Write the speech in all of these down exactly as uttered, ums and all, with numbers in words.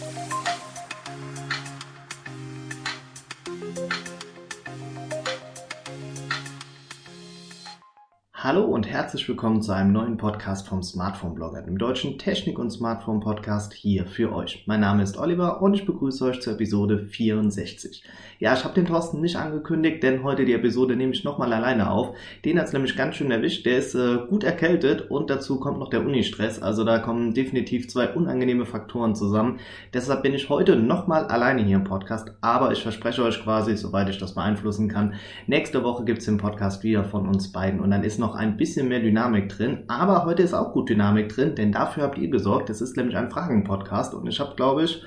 Hallo und herzlich willkommen zu einem neuen Podcast vom Smartphone-Blogger, dem deutschen Technik- und Smartphone-Podcast hier für euch. Mein Name ist Oliver und ich begrüße euch zur Episode vierundsechzig. Ja, ich habe den Thorsten nicht angekündigt, denn heute die Episode nehme ich nochmal alleine auf. Den hat es nämlich ganz schön erwischt, der ist äh, gut erkältet und dazu kommt noch der Uni-Stress. Also da kommen definitiv zwei unangenehme Faktoren zusammen. Deshalb bin ich heute nochmal alleine hier im Podcast, aber ich verspreche euch quasi, soweit ich das beeinflussen kann, nächste Woche gibt es den Podcast wieder von uns beiden und dann ist noch ein bisschen mehr Dynamik drin, aber heute ist auch gut Dynamik drin, denn dafür habt ihr gesorgt. Es ist nämlich ein Fragen-Podcast und ich habe, glaube ich,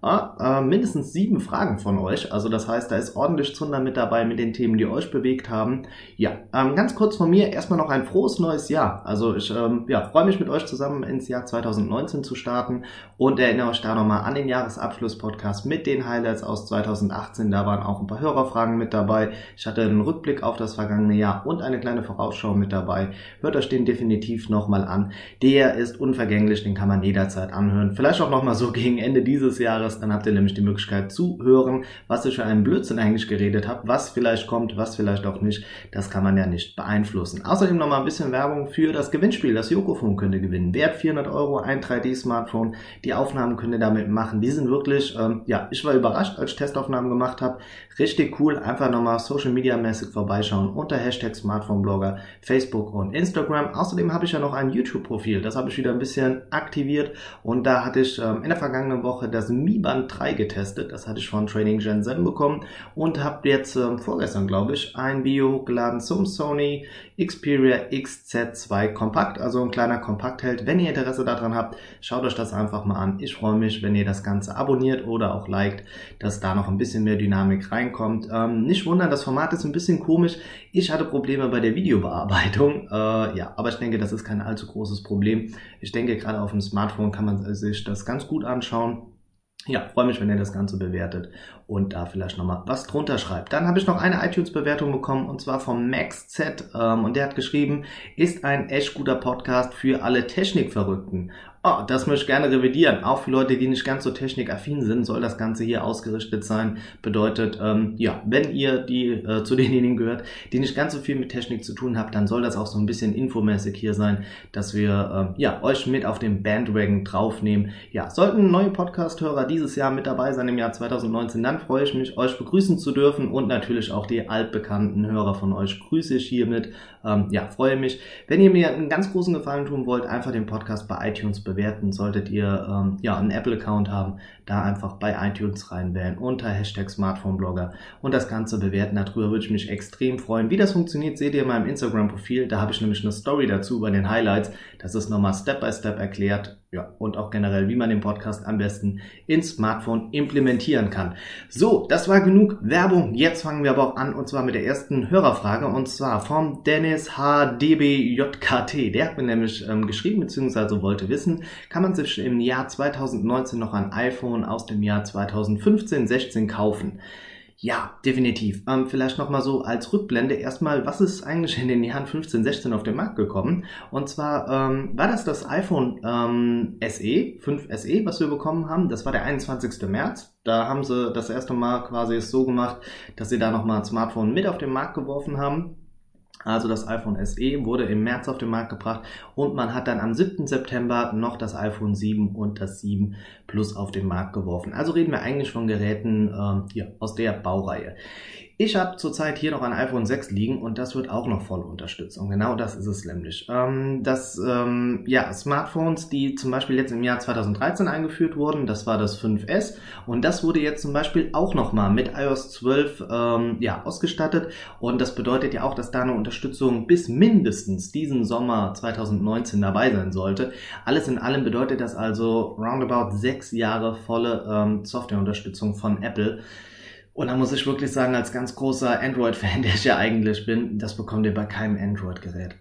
äh, mindestens sieben Fragen von euch. Also das heißt, da ist ordentlich Zunder mit dabei mit den Themen, die euch bewegt haben. Ja, ähm, ganz kurz von mir erstmal noch ein frohes neues Jahr. Also ich ähm, ja, freue mich mit euch zusammen ins Jahr zwanzig neunzehn zu starten und erinnere euch da nochmal an den Jahresabschluss-Podcast mit den Highlights aus zwanzig achtzehn. Da waren auch ein paar Hörerfragen mit dabei. Ich hatte einen Rückblick auf das vergangene Jahr und eine kleine Vorausschau mit dabei. Hört euch den definitiv nochmal an. Der ist unvergänglich, den kann man jederzeit anhören. Vielleicht auch nochmal so gegen Ende dieses Jahres. Dann habt ihr nämlich die Möglichkeit zu hören, was ich für einen Blödsinn eigentlich geredet habe, was vielleicht kommt, was vielleicht auch nicht. Das kann man ja nicht beeinflussen. Außerdem nochmal ein bisschen Werbung für das Gewinnspiel. Das Yokophone könnt ihr gewinnen. Wert vierhundert Euro, ein drei D-Smartphone. Die Aufnahmen könnt ihr damit machen. Die sind wirklich, ähm, ja, ich war überrascht, als ich Testaufnahmen gemacht habe. Richtig cool. Einfach nochmal Social Media mäßig vorbeischauen unter Hashtag Smartphone-Blogger, Facebook und Instagram. Außerdem habe ich ja noch ein YouTube-Profil. Das habe ich wieder ein bisschen aktiviert und da hatte ich ähm, in der vergangenen Woche das Mi Band drei getestet. Das hatte ich von Training Gen sieben bekommen und habe jetzt ähm, vorgestern, glaube ich, ein Video hochgeladen zum Sony Xperia X Z zwei Kompakt, also ein kleiner Kompaktheld. Wenn ihr Interesse daran habt, schaut euch das einfach mal an. Ich freue mich, wenn ihr das Ganze abonniert oder auch liked, dass da noch ein bisschen mehr Dynamik reinkommt. Ähm, nicht wundern, das Format ist ein bisschen komisch. Ich hatte Probleme bei der Videobearbeitung, äh, ja, aber ich denke, das ist kein allzu großes Problem. Ich denke, gerade auf dem Smartphone kann man sich das ganz gut anschauen. Ja, freue mich, wenn ihr das Ganze bewertet und da vielleicht nochmal was drunter schreibt. Dann habe ich noch eine iTunes-Bewertung bekommen und zwar vom Max Z ähm, und der hat geschrieben, ist ein echt guter Podcast für alle Technikverrückten. Oh, das möchte ich gerne revidieren. Auch für Leute, die nicht ganz so technikaffin sind, soll das Ganze hier ausgerichtet sein. Bedeutet, ähm, ja, wenn ihr die äh, zu denjenigen gehört, die nicht ganz so viel mit Technik zu tun habt, dann soll das auch so ein bisschen infomäßig hier sein, dass wir ähm, ja euch mit auf den Bandwagon draufnehmen. Ja, sollten neue Podcast-Hörer dieses Jahr mit dabei sein im Jahr zwanzig neunzehn, dann freue ich mich, euch begrüßen zu dürfen und natürlich auch die altbekannten Hörer von euch grüße ich hiermit. Ähm, ja, freue mich. Wenn ihr mir einen ganz großen Gefallen tun wollt, einfach den Podcast bei iTunes bewerten. Solltet ihr ähm, ja einen Apple-Account haben, da einfach bei iTunes reinwählen unter Hashtag Smartphone-Blogger und das Ganze bewerten. Darüber würde ich mich extrem freuen. Wie das funktioniert, seht ihr in meinem Instagram-Profil. Da habe ich nämlich eine Story dazu über den Highlights. Das ist nochmal Step-by-Step erklärt. Ja, und auch generell, wie man den Podcast am besten ins Smartphone implementieren kann. So, das war genug Werbung. Jetzt fangen wir aber auch an und zwar mit der ersten Hörerfrage und zwar vom Dennis H D B J K T. Der hat mir nämlich ähm, geschrieben bzw. wollte wissen, kann man sich im Jahr zwanzig neunzehn noch ein iPhone aus dem Jahr zwanzig fünfzehn sechzehn kaufen? Ja, definitiv. Ähm, vielleicht nochmal so als Rückblende erstmal, was ist eigentlich in den Jahren fünfzehn sechzehn auf den Markt gekommen? Und zwar ähm, war das das iPhone ähm, S E, fünf S E, was wir bekommen haben. Das war der einundzwanzigster März. Da haben sie das erste Mal quasi es so gemacht, dass sie da nochmal ein Smartphone mit auf den Markt geworfen haben. Also das iPhone S E wurde im März auf den Markt gebracht und man hat dann am siebten September noch das iPhone sieben und das sieben Plus auf den Markt geworfen. Also reden wir eigentlich von Geräten ähm, ja, aus der Baureihe. Ich habe zurzeit hier noch ein iPhone sechs liegen und das wird auch noch voll unterstützt. Und genau das ist es nämlich. Ähm, das, ähm, ja, Smartphones, die zum Beispiel jetzt im Jahr zwanzig dreizehn eingeführt wurden, das war das fünf S und das wurde jetzt zum Beispiel auch nochmal mit i O S zwölf ähm, ja, ausgestattet und das bedeutet ja auch, dass da eine Unterstützung bis mindestens diesen Sommer zwanzig neunzehn dabei sein sollte. Alles in allem bedeutet das also roundabout sechs Jahre volle ähm, Softwareunterstützung von Apple. Und da muss ich wirklich sagen, als ganz großer Android-Fan, der ich ja eigentlich bin, das bekommt ihr bei keinem Android-Gerät.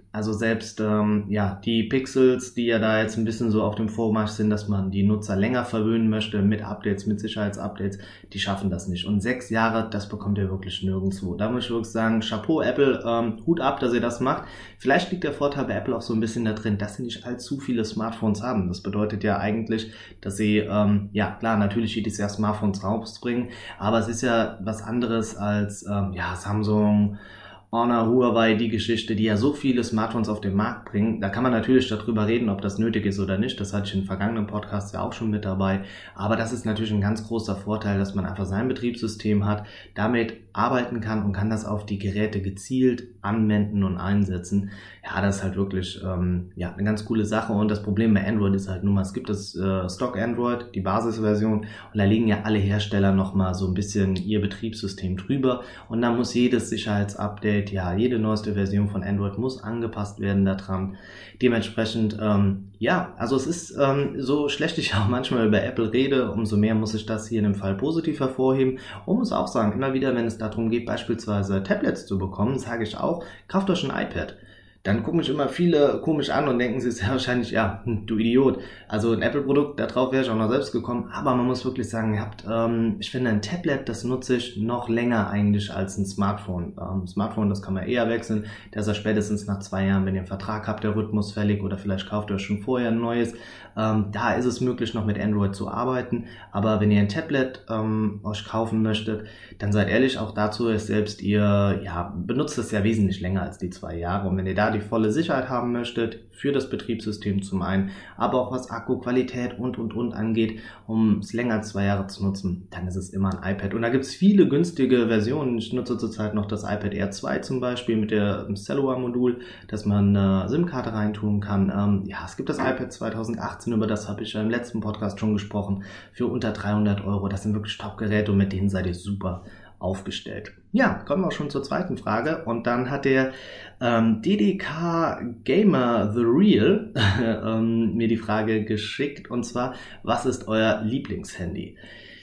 Also selbst ähm, ja die Pixels, die ja da jetzt ein bisschen so auf dem Vormarsch sind, dass man die Nutzer länger verwöhnen möchte mit Updates, mit Sicherheitsupdates, die schaffen das nicht. Und sechs Jahre, das bekommt ihr wirklich nirgendwo. Da muss ich wirklich sagen, Chapeau Apple, ähm, Hut ab, dass ihr das macht. Vielleicht liegt der Vorteil bei Apple auch so ein bisschen da drin, dass sie nicht allzu viele Smartphones haben. Das bedeutet ja eigentlich, dass sie, ähm, ja klar, natürlich jedes Jahr Smartphones rausbringen, aber es ist ja was anderes als ähm, ja Samsung, Honor, Huawei, die Geschichte, die ja so viele Smartphones auf den Markt bringen. Da kann man natürlich darüber reden, ob das nötig ist oder nicht. Das hatte ich in vergangenen Podcasts ja auch schon mit dabei. Aber das ist natürlich ein ganz großer Vorteil, dass man einfach sein Betriebssystem hat, damit arbeiten kann und kann das auf die Geräte gezielt anwenden und einsetzen. Ja, das ist halt wirklich ähm, ja eine ganz coole Sache. Und das Problem bei Android ist halt nun mal, es gibt das äh, Stock Android, die Basisversion, und da liegen ja alle Hersteller nochmal so ein bisschen ihr Betriebssystem drüber. Und da muss jedes Sicherheitsupdate, ja, jede neueste Version von Android muss angepasst werden daran. Dementsprechend, ähm, ja, also es ist ähm, so schlecht ich auch manchmal über Apple rede, umso mehr muss ich das hier in dem Fall positiv hervorheben und muss auch sagen, immer wieder, wenn es darum geht, beispielsweise Tablets zu bekommen, sage ich auch, kauft euch ein iPad. Dann gucken mich immer viele komisch an und denken sie sehr wahrscheinlich, ja, hm, du Idiot. Also ein Apple-Produkt, darauf wäre ich auch noch selbst gekommen. Aber man muss wirklich sagen, ihr habt, ähm, ich finde ein Tablet, das nutze ich noch länger eigentlich als ein Smartphone. Ähm, Smartphone, das kann man eher wechseln. Der ist ja spätestens nach zwei Jahren, wenn ihr einen Vertrag habt, der Rhythmus fällig oder vielleicht kauft ihr euch schon vorher ein neues. Ähm, da ist es möglich, noch mit Android zu arbeiten. Aber wenn ihr ein Tablet ähm, euch kaufen möchtet, dann seid ehrlich, auch dazu ist selbst ihr, ja, benutzt es ja wesentlich länger als die zwei Jahre. Und wenn ihr da die volle Sicherheit haben möchtet für das Betriebssystem zum einen, aber auch was Akkuqualität und und und angeht, um es länger als zwei Jahre zu nutzen, dann ist es immer ein iPad. Und da gibt es viele günstige Versionen. Ich nutze zurzeit noch das iPad Air zwei zum Beispiel mit dem Cellular-Modul, dass man eine SIM-Karte reintun kann. Ähm, ja, es gibt das iPad zwanzig achtzehn, über das habe ich ja im letzten Podcast schon gesprochen, für unter dreihundert Euro. Das sind wirklich Top-Geräte und mit denen seid ihr super aufgestellt. Ja, kommen wir auch schon zur zweiten Frage. Und dann hat der ähm, D D K Gamer The Real ähm, mir die Frage geschickt. Und zwar, was ist euer Lieblingshandy?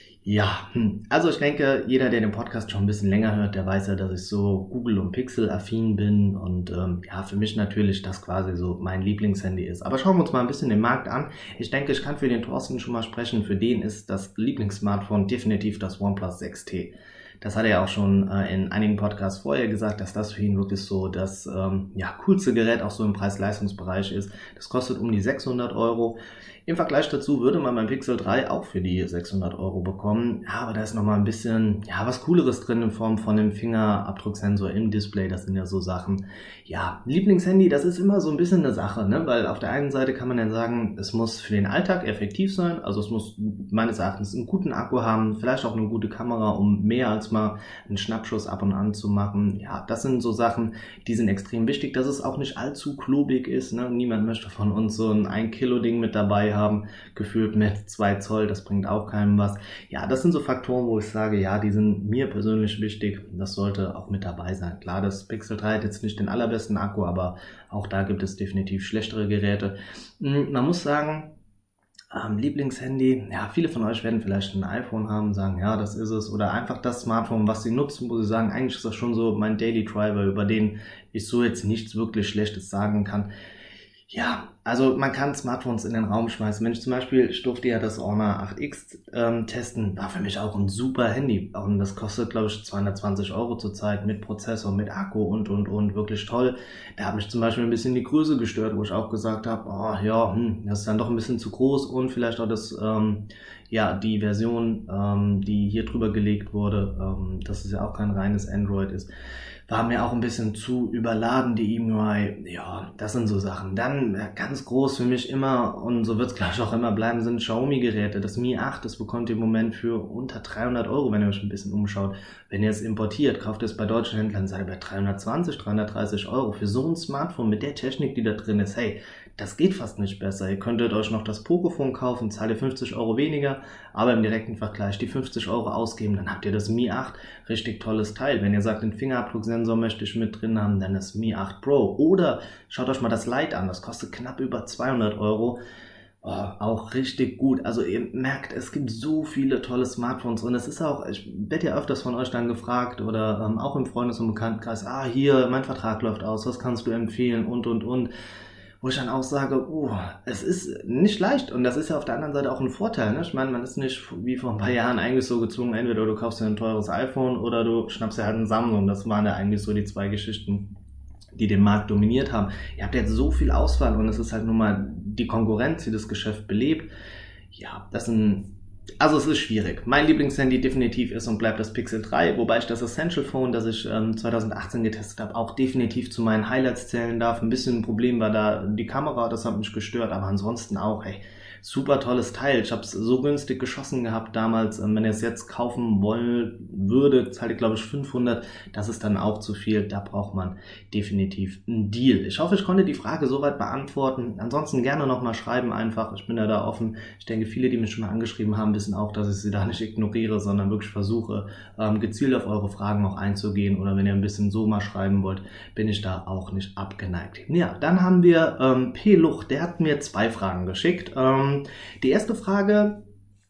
Ja, also ich denke, jeder, der den Podcast schon ein bisschen länger hört, der weiß ja, dass ich so Google- und Pixel-affin bin. Und ähm, ja, für mich natürlich das quasi so mein Lieblingshandy ist. Aber schauen wir uns mal ein bisschen den Markt an. Ich denke, ich kann für den Thorsten schon mal sprechen. Für den ist das Lieblingssmartphone definitiv das OnePlus sechs T. Das hat er ja auch schon äh, in einigen Podcasts vorher gesagt, dass das für ihn wirklich so das ähm, ja, coolste Gerät auch so im Preis-Leistungsbereich ist. Das kostet um die sechshundert Euro. Im Vergleich dazu würde man beim Pixel drei auch für die sechshundert Euro bekommen. Ja, aber da ist nochmal ein bisschen, ja, was Cooleres drin in Form von dem Fingerabdrucksensor im Display. Das sind ja so Sachen. Ja, Lieblingshandy, das ist immer so ein bisschen eine Sache, ne? Weil auf der einen Seite kann man ja sagen, es muss für den Alltag effektiv sein. Also es muss meines Erachtens einen guten Akku haben, vielleicht auch eine gute Kamera, um mehr als mal einen Schnappschuss ab und an zu machen. Ja, das sind so Sachen, die sind extrem wichtig, dass es auch nicht allzu klobig ist, ne? Niemand möchte von uns so ein ein Kilo Ding mit dabei haben, gefühlt mit zwei Zoll, das bringt auch keinem was. Ja, das sind so Faktoren, wo ich sage, ja, die sind mir persönlich wichtig. Das sollte auch mit dabei sein. Klar, das Pixel drei hat jetzt nicht den allerbesten Akku, aber auch da gibt es definitiv schlechtere Geräte. Man muss sagen, Ähm, Lieblingshandy, ja, viele von euch werden vielleicht ein iPhone haben, sagen, ja, das ist es, oder einfach das Smartphone, was sie nutzen, wo sie sagen, eigentlich ist das schon so mein Daily Driver, über den ich so jetzt nichts wirklich Schlechtes sagen kann. Ja, also man kann Smartphones in den Raum schmeißen. Wenn ich zum Beispiel, ich durfte ja das Honor acht X ähm, testen, war für mich auch ein super Handy. Und das kostet, glaube ich, zweihundertzwanzig Euro zurzeit mit Prozessor, mit Akku und, und, und. Wirklich toll. Da hat mich zum Beispiel ein bisschen die Größe gestört, wo ich auch gesagt habe, oh ja, hm, das ist dann doch ein bisschen zu groß und vielleicht auch das, ähm, ja, die Version, ähm, die hier drüber gelegt wurde, ähm, dass es ja auch kein reines Android ist, war mir auch ein bisschen zu überladen, die E M U I. Ja, das sind so Sachen. Dann äh, ganz groß für mich immer, und so wird es gleich auch immer bleiben, sind Xiaomi-Geräte. Das Mi acht, das bekommt ihr im Moment für unter dreihundert Euro, wenn ihr euch ein bisschen umschaut. Wenn ihr es importiert, kauft ihr es bei deutschen Händlern, seid ihr bei dreihundertzwanzig, dreihundertdreißig Euro. Für so ein Smartphone mit der Technik, die da drin ist, hey, das geht fast nicht besser. Ihr könntet euch noch das Pocophone kaufen, zahlt ihr fünfzig Euro weniger, aber im direkten Vergleich die fünfzig Euro ausgeben, dann habt ihr das Mi acht, richtig tolles Teil. Wenn ihr sagt, den Fingerabdrucksensor möchte ich mit drin haben, dann das Mi acht Pro. Oder schaut euch mal das Lite an, das kostet knapp über zweihundert Euro. Oh, auch richtig gut. Also ihr merkt, es gibt so viele tolle Smartphones und es ist auch, ich werde ja öfters von euch dann gefragt oder ähm, auch im Freundes- und Bekanntenkreis, ah, hier, mein Vertrag läuft aus, was kannst du empfehlen und, und, und. Wo ich dann auch sage, oh, es ist nicht leicht und das ist ja auf der anderen Seite auch ein Vorteil. Ne? Ich meine, man ist nicht wie vor ein paar Jahren eigentlich so gezwungen, entweder du kaufst dir ein teures iPhone oder du schnappst dir halt ein Samsung. Das waren ja eigentlich so die zwei Geschichten, die den Markt dominiert haben. Ihr habt jetzt so viel Auswahl und es ist halt nun mal die Konkurrenz, die das Geschäft belebt. Ja, das sind, also es ist schwierig. Mein Lieblingshandy definitiv ist und bleibt das Pixel drei, wobei ich das Essential Phone, das ich ähm, zwanzig achtzehn getestet habe, auch definitiv zu meinen Highlights zählen darf. Ein bisschen ein Problem war da die Kamera, das hat mich gestört, aber ansonsten auch, ey, super tolles Teil. Ich habe es so günstig geschossen gehabt damals. Ähm, wenn ihr es jetzt kaufen wollen würde, zahle ich glaube ich fünfhundert. Das ist dann auch zu viel. Da braucht man definitiv einen Deal. Ich hoffe, ich konnte die Frage soweit beantworten. Ansonsten gerne nochmal schreiben einfach. Ich bin ja da offen. Ich denke, viele, die mich schon mal angeschrieben haben, wissen auch, dass ich sie da nicht ignoriere, sondern wirklich versuche, ähm, gezielt auf eure Fragen auch einzugehen. Oder wenn ihr ein bisschen so mal schreiben wollt, bin ich da auch nicht abgeneigt. Ja, dann haben wir ähm, P. Lucht. Der hat mir zwei Fragen geschickt. Ähm, die erste Frage,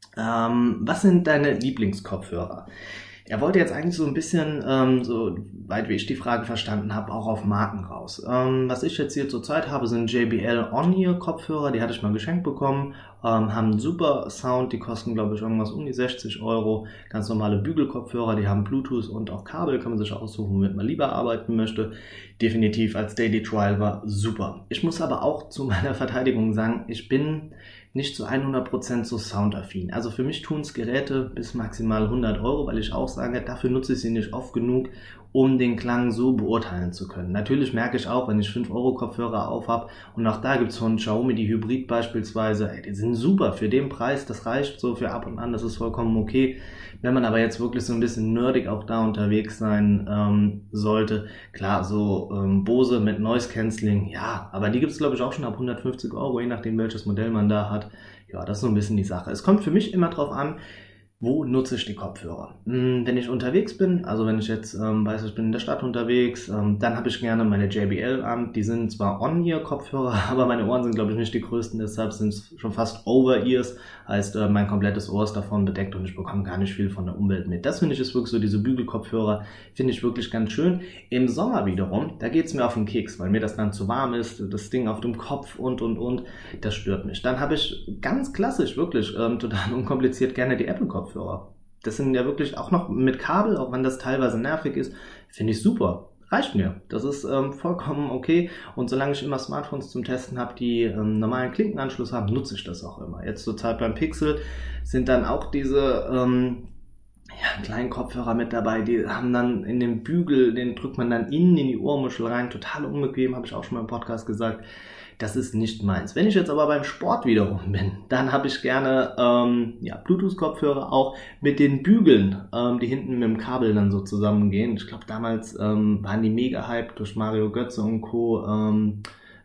ähm, was sind deine Lieblingskopfhörer? Er wollte jetzt eigentlich so ein bisschen, ähm, so weit wie ich die Frage verstanden habe, auch auf Marken raus. Ähm, was ich jetzt hier zurzeit habe, sind J B L On-Ear-Kopfhörer, die hatte ich mal geschenkt bekommen, ähm, haben einen super Sound, die kosten glaube ich irgendwas um die sechzig Euro. Ganz normale Bügelkopfhörer, die haben Bluetooth und auch Kabel, kann man sich aussuchen, womit man lieber arbeiten möchte. Definitiv als Daily Trial war super. Ich muss aber auch zu meiner Verteidigung sagen, ich bin nicht zu hundert Prozent so soundaffin. Also für mich tun es Geräte bis maximal hundert Euro, weil ich auch sage, dafür nutze ich sie nicht oft genug, um den Klang so beurteilen zu können. Natürlich merke ich auch, wenn ich fünf Euro Kopfhörer auf habe und auch da gibt es von Xiaomi die Hybrid beispielsweise, ey, die sind super für den Preis, das reicht so für ab und an, das ist vollkommen okay. Wenn man aber jetzt wirklich so ein bisschen nerdig auch da unterwegs sein ähm, sollte, klar, so ähm, Bose mit Noise Cancelling, ja, aber die gibt es glaube ich auch schon ab hundertfünfzig Euro, je nachdem welches Modell man da hat. Ja, das ist so ein bisschen die Sache. Es kommt für mich immer drauf an, wo nutze ich die Kopfhörer? Hm, wenn ich unterwegs bin, also wenn ich jetzt ähm, weiß, ich bin in der Stadt unterwegs, ähm, dann habe ich gerne meine J B L an. Die sind zwar On-Ear-Kopfhörer, aber meine Ohren sind, glaube ich, nicht die größten, deshalb sind es schon fast Over-Ears, heißt äh, mein komplettes Ohr ist davon bedeckt und ich bekomme gar nicht viel von der Umwelt mit. Das finde ich ist wirklich so, diese Bügelkopfhörer finde ich wirklich ganz schön. Im Sommer wiederum, da geht es mir auf den Keks, weil mir das dann zu warm ist, das Ding auf dem Kopf und und und, das stört mich. Dann habe ich ganz klassisch, wirklich ähm, total unkompliziert gerne die Apple-Kopfhörer. Kopfhörer. Das sind ja wirklich auch noch mit Kabel, auch wenn das teilweise nervig ist, finde ich super. Reicht mir. Das ist ähm, vollkommen okay. Und solange ich immer Smartphones zum Testen habe, die ähm, normalen Klinkenanschluss haben, nutze ich das auch immer. Jetzt zur Zeit beim Pixel sind dann auch diese ähm, ja, kleinen Kopfhörer mit dabei, die haben dann in den Bügel, den drückt man dann innen in die Ohrmuschel rein. Total unbequem, habe ich auch schon mal im Podcast gesagt. Das ist nicht meins. Wenn ich jetzt aber beim Sport wiederum bin, dann habe ich gerne ähm, ja, Bluetooth-Kopfhörer auch mit den Bügeln, ähm, die hinten mit dem Kabel dann so zusammengehen. Ich glaube, damals ähm, waren die mega hyped durch Mario Götze und Co. Ähm,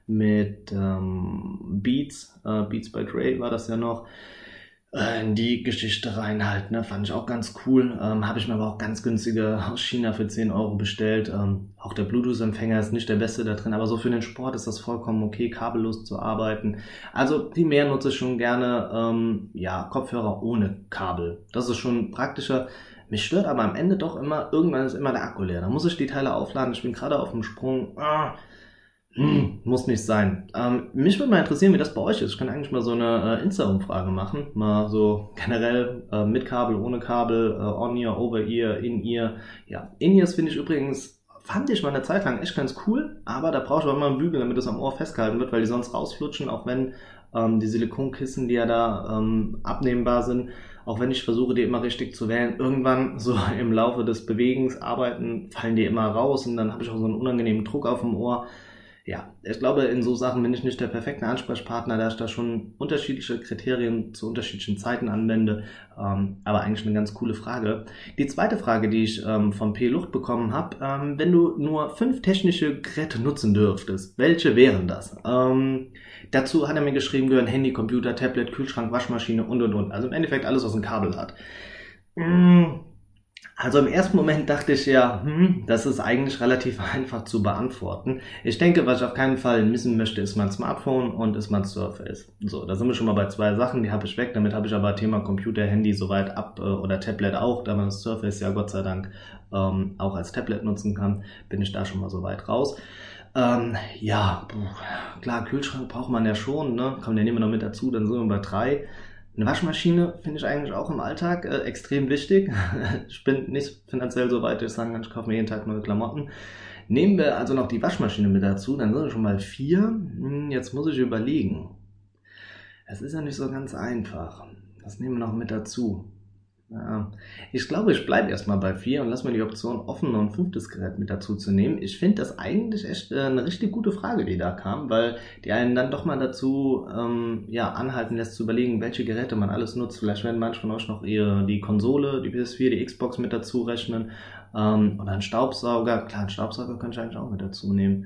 mit ähm, Beats, äh, Beats by Dre war das ja noch. In die Geschichte rein halt, ne, fand ich auch ganz cool. Ähm, habe ich mir aber auch ganz günstige aus China für zehn Euro bestellt. Ähm, auch der Bluetooth-Empfänger ist nicht der beste da drin, aber so für den Sport ist das vollkommen okay, kabellos zu arbeiten. Also primär nutze ich schon gerne ähm, ja, Kopfhörer ohne Kabel. Das ist schon praktischer. Mich stört aber am Ende doch immer, irgendwann ist immer der Akku leer. Da muss ich die Teile aufladen, ich bin gerade auf dem Sprung. Ah, hm, muss nicht sein. Ähm, mich würde mal interessieren, wie das bei euch ist. Ich kann eigentlich mal so eine äh, Insta-Umfrage machen. Mal so generell äh, mit Kabel, ohne Kabel, äh, On-Ear, Over-Ear, In-Ear. Ja, In-Ears finde ich übrigens, fand ich mal eine Zeit lang echt ganz cool, aber da brauche ich auch immer einen Bügel, damit das am Ohr festgehalten wird, weil die sonst rausflutschen, auch wenn ähm, die Silikonkissen, die ja da ähm, abnehmbar sind, auch wenn ich versuche, die immer richtig zu wählen, irgendwann so im Laufe des Bewegens, Arbeiten, fallen die immer raus und dann habe ich auch so einen unangenehmen Druck auf dem Ohr. Ja, ich glaube, in so Sachen bin ich nicht der perfekte Ansprechpartner, da ich da schon unterschiedliche Kriterien zu unterschiedlichen Zeiten anwende, ähm, aber eigentlich eine ganz coole Frage. Die zweite Frage, die ich ähm, von P. Lucht bekommen habe, ähm, wenn du nur fünf technische Geräte nutzen dürftest, welche wären das? Ähm, dazu hat er mir geschrieben, gehören Handy, Computer, Tablet, Kühlschrank, Waschmaschine und und und. Also im Endeffekt alles, was ein Kabel hat. Mm. Also im ersten Moment dachte ich ja, hm, das ist eigentlich relativ einfach zu beantworten. Ich denke, was ich auf keinen Fall missen möchte, ist mein Smartphone und ist mein Surface. So, da sind wir schon mal bei zwei Sachen, die habe ich weg. Damit habe ich aber Thema Computer, Handy soweit ab äh, oder Tablet auch, da man das Surface ja Gott sei Dank ähm, auch als Tablet nutzen kann, bin ich da schon mal so weit raus. Ähm, ja, puh, klar, Kühlschrank braucht man ja schon, ne? Kommt ja nehmen wir noch mit dazu, dann sind wir bei drei. Eine Waschmaschine finde ich eigentlich auch im Alltag äh, extrem wichtig. Ich bin nicht finanziell so weit, dass ich sagen kann, ich kaufe mir jeden Tag neue Klamotten. Nehmen wir also noch die Waschmaschine mit dazu, dann sind wir schon mal vier. Hm, Jetzt muss ich überlegen. Es ist ja nicht so ganz einfach. Das nehmen wir noch mit dazu. Ja, ich glaube, ich bleibe erstmal bei vier und lass mir die Option offen, noch ein fünftes Gerät mit dazu zu nehmen. Ich finde das eigentlich echt äh, eine richtig gute Frage, die da kam, weil die einen dann doch mal dazu ähm, ja, anhalten lässt zu überlegen, welche Geräte man alles nutzt. Vielleicht werden manche von euch noch ihre, die Konsole, die P S vier, die Xbox mit dazu rechnen ähm, oder einen Staubsauger. Klar, einen Staubsauger könnte ich eigentlich auch mit dazu nehmen.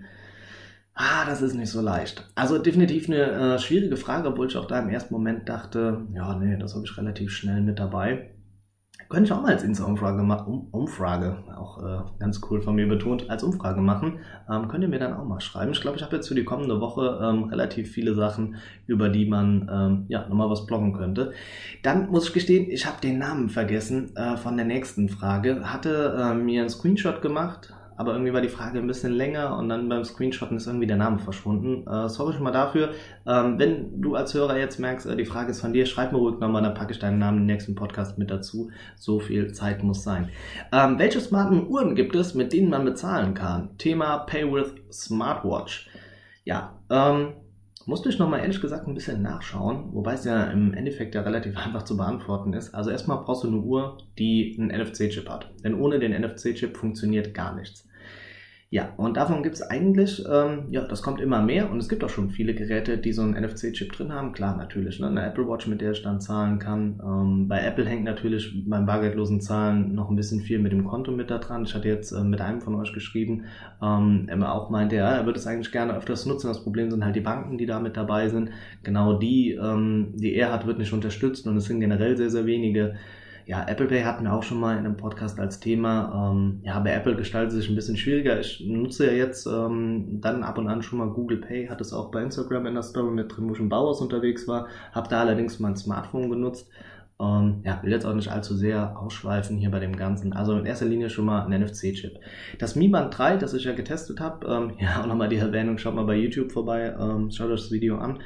Ah, das ist nicht so leicht. Also definitiv eine äh, schwierige Frage, obwohl ich auch da im ersten Moment dachte, ja, nee, das habe ich relativ schnell mit dabei. Könnte ich auch mal als Insta-Umfrage machen, um, Umfrage, auch äh, ganz cool von mir betont, als Umfrage machen. Ähm, könnt ihr mir dann auch mal schreiben. Ich glaube, ich habe jetzt für die kommende Woche ähm, relativ viele Sachen, über die man ähm, ja nochmal was bloggen könnte. Dann muss ich gestehen, ich habe den Namen vergessen äh, von der nächsten Frage. Hatte äh, mir einen Screenshot gemacht, aber irgendwie war die Frage ein bisschen länger und dann beim Screenshotten ist irgendwie der Name verschwunden. Äh, sorry schon mal dafür. Ähm, wenn du als Hörer jetzt merkst, äh, die Frage ist von dir, schreib mir ruhig nochmal, dann packe ich deinen Namen im nächsten Podcast mit dazu. So viel Zeit muss sein. Ähm, welche smarten Uhren gibt es, mit denen man bezahlen kann? Thema Pay with Smartwatch. Ja, ähm, musste ich nochmal ehrlich gesagt ein bisschen nachschauen, wobei es ja im Endeffekt ja relativ einfach zu beantworten ist. Also erstmal brauchst du eine Uhr, die einen N F C-Chip hat. Denn ohne den N F C-Chip funktioniert gar nichts. Ja, und davon gibt es eigentlich, ähm, ja, das kommt immer mehr und es gibt auch schon viele Geräte, die so einen N F C-Chip drin haben. Klar, natürlich, ne, eine Apple Watch, mit der ich dann zahlen kann. Ähm, bei Apple hängt natürlich beim bargeldlosen Zahlen noch ein bisschen viel mit dem Konto mit da dran. Ich hatte jetzt äh, mit einem von euch geschrieben, ähm, er auch meinte, ja, er würde es eigentlich gerne öfters nutzen. Das Problem sind halt die Banken, die da mit dabei sind. Genau die, ähm, die er hat, wird nicht unterstützt und es sind generell sehr, sehr wenige. Ja, Apple Pay hatten wir auch schon mal in einem Podcast als Thema. Ähm, ja, bei Apple gestaltet es sich ein bisschen schwieriger. Ich nutze ja jetzt ähm, dann ab und an schon mal Google Pay, hatte es auch bei Instagram in der Story mit drin, wo ich im Bauhaus unterwegs war, habe da allerdings mein Smartphone genutzt. Ähm, ja, will jetzt auch nicht allzu sehr ausschweifen hier bei dem Ganzen. Also in erster Linie schon mal ein N F C-Chip. Das Mi Band drei, das ich ja getestet habe, ähm, ja, auch nochmal die Erwähnung, schaut mal bei YouTube vorbei, ähm, schaut euch das Video an.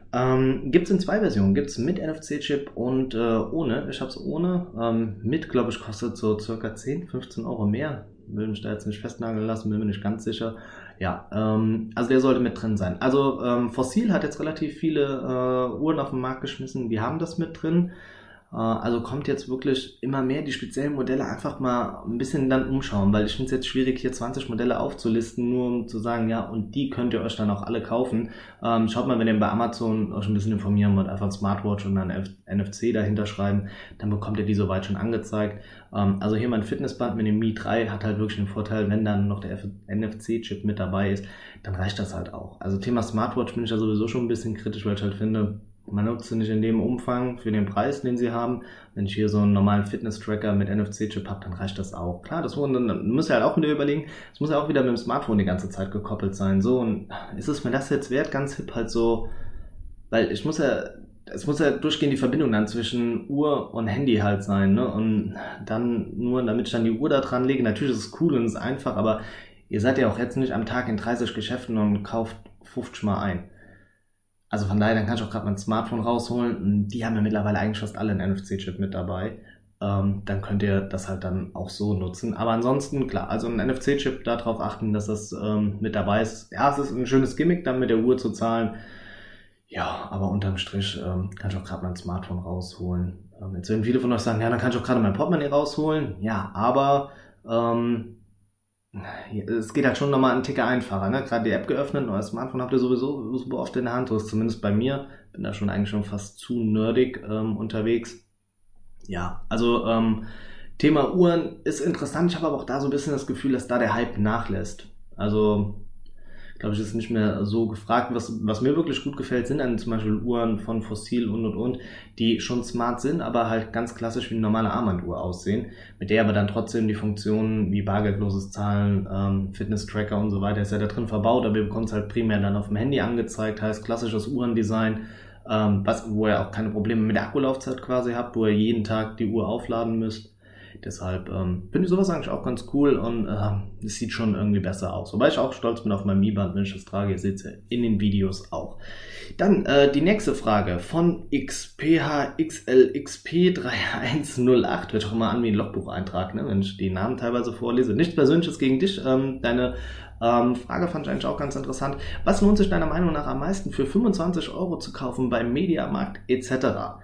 Ähm, gibt es in zwei Versionen. Gibt es mit N F C-Chip und äh, ohne. Ich habe es ohne. Ähm, mit, glaube ich, kostet so circa zehn, fünfzehn Euro mehr. Will mich da jetzt nicht festnageln lassen, bin mir nicht ganz sicher. Ja, ähm, also der sollte mit drin sein. Also ähm, Fossil hat jetzt relativ viele äh, Uhren auf den Markt geschmissen, die haben das mit drin. Also kommt jetzt wirklich immer mehr die speziellen Modelle einfach mal ein bisschen dann umschauen, weil ich finde es jetzt schwierig, hier zwanzig Modelle aufzulisten, nur um zu sagen, ja, und die könnt ihr euch dann auch alle kaufen. Ähm, schaut mal, wenn ihr bei Amazon euch ein bisschen informieren wollt, einfach Smartwatch und dann N F C dahinter schreiben, dann bekommt ihr die soweit schon angezeigt. Ähm, also hier mein Fitnessband mit dem Mi drei hat halt wirklich den Vorteil, wenn dann noch der N F C-Chip mit dabei ist, dann reicht das halt auch. Also Thema Smartwatch bin ich ja sowieso schon ein bisschen kritisch, weil ich halt finde, man nutzt sie nicht in dem Umfang für den Preis, den sie haben. Wenn ich hier so einen normalen Fitness-Tracker mit N F C-Chip habe, dann reicht das auch. Klar, das muss, dann muss ja halt auch wieder überlegen, es muss ja auch wieder mit dem Smartphone die ganze Zeit gekoppelt sein. So, und ist es mir das jetzt wert, ganz hip halt so, weil ich muss ja, es muss ja durchgehend die Verbindung dann zwischen Uhr und Handy halt sein, ne? Und dann nur, damit ich dann die Uhr da dran lege, natürlich ist es cool und es ist einfach, aber ihr seid ja auch jetzt nicht am Tag in dreißig Geschäften und kauft fünfzig Mal ein. Also von daher, dann kann ich auch gerade mein Smartphone rausholen. Die haben ja mittlerweile eigentlich fast alle einen N F C-Chip mit dabei. Ähm, dann könnt ihr das halt dann auch so nutzen. Aber ansonsten, klar, also ein N F C-Chip, darauf achten, dass das ähm, mit dabei ist. Ja, es ist ein schönes Gimmick, dann mit der Uhr zu zahlen. Ja, aber unterm Strich ähm, kann ich auch gerade mein Smartphone rausholen. Ähm, jetzt werden viele von euch sagen, ja, dann kann ich auch gerade mein Portemonnaie rausholen. Ja, aber ähm, es geht halt schon nochmal einen Ticker einfacher, ne? Gerade die App geöffnet, neues Smartphone habt ihr sowieso super oft in der Hand, das ist zumindest bei mir, bin da schon eigentlich schon fast zu nerdig ähm, unterwegs. Ja, also ähm, Thema Uhren ist interessant, ich habe aber auch da so ein bisschen das Gefühl, dass da der Hype nachlässt. Also glaube ich, ist nicht mehr so gefragt. Was, was mir wirklich gut gefällt, sind dann zum Beispiel Uhren von Fossil und und und, die schon smart sind, aber halt ganz klassisch wie eine normale Armbanduhr aussehen, mit der aber dann trotzdem die Funktionen wie bargeldloses Zahlen, ähm, Fitness-Tracker und so weiter ist ja da drin verbaut, aber ihr bekommt es halt primär dann auf dem Handy angezeigt, heißt klassisches Uhrendesign, ähm, was, wo ihr auch keine Probleme mit der Akkulaufzeit quasi habt, wo ihr jeden Tag die Uhr aufladen müsst. Deshalb ähm, finde ich sowas eigentlich auch ganz cool und äh, es sieht schon irgendwie besser aus. Wobei ich auch stolz bin auf mein Mi Band, wenn ich das trage. Ihr seht es ja in den Videos auch. Dann äh, die nächste Frage von X P H X L X P drei eins null acht. Hört doch immer an wie ein Logbucheintrag, ne, wenn ich die Namen teilweise vorlese. Nichts Persönliches gegen dich. Ähm, deine ähm, Frage fand ich eigentlich auch ganz interessant. Was lohnt sich deiner Meinung nach am meisten für fünfundzwanzig Euro zu kaufen beim Mediamarkt et cetera?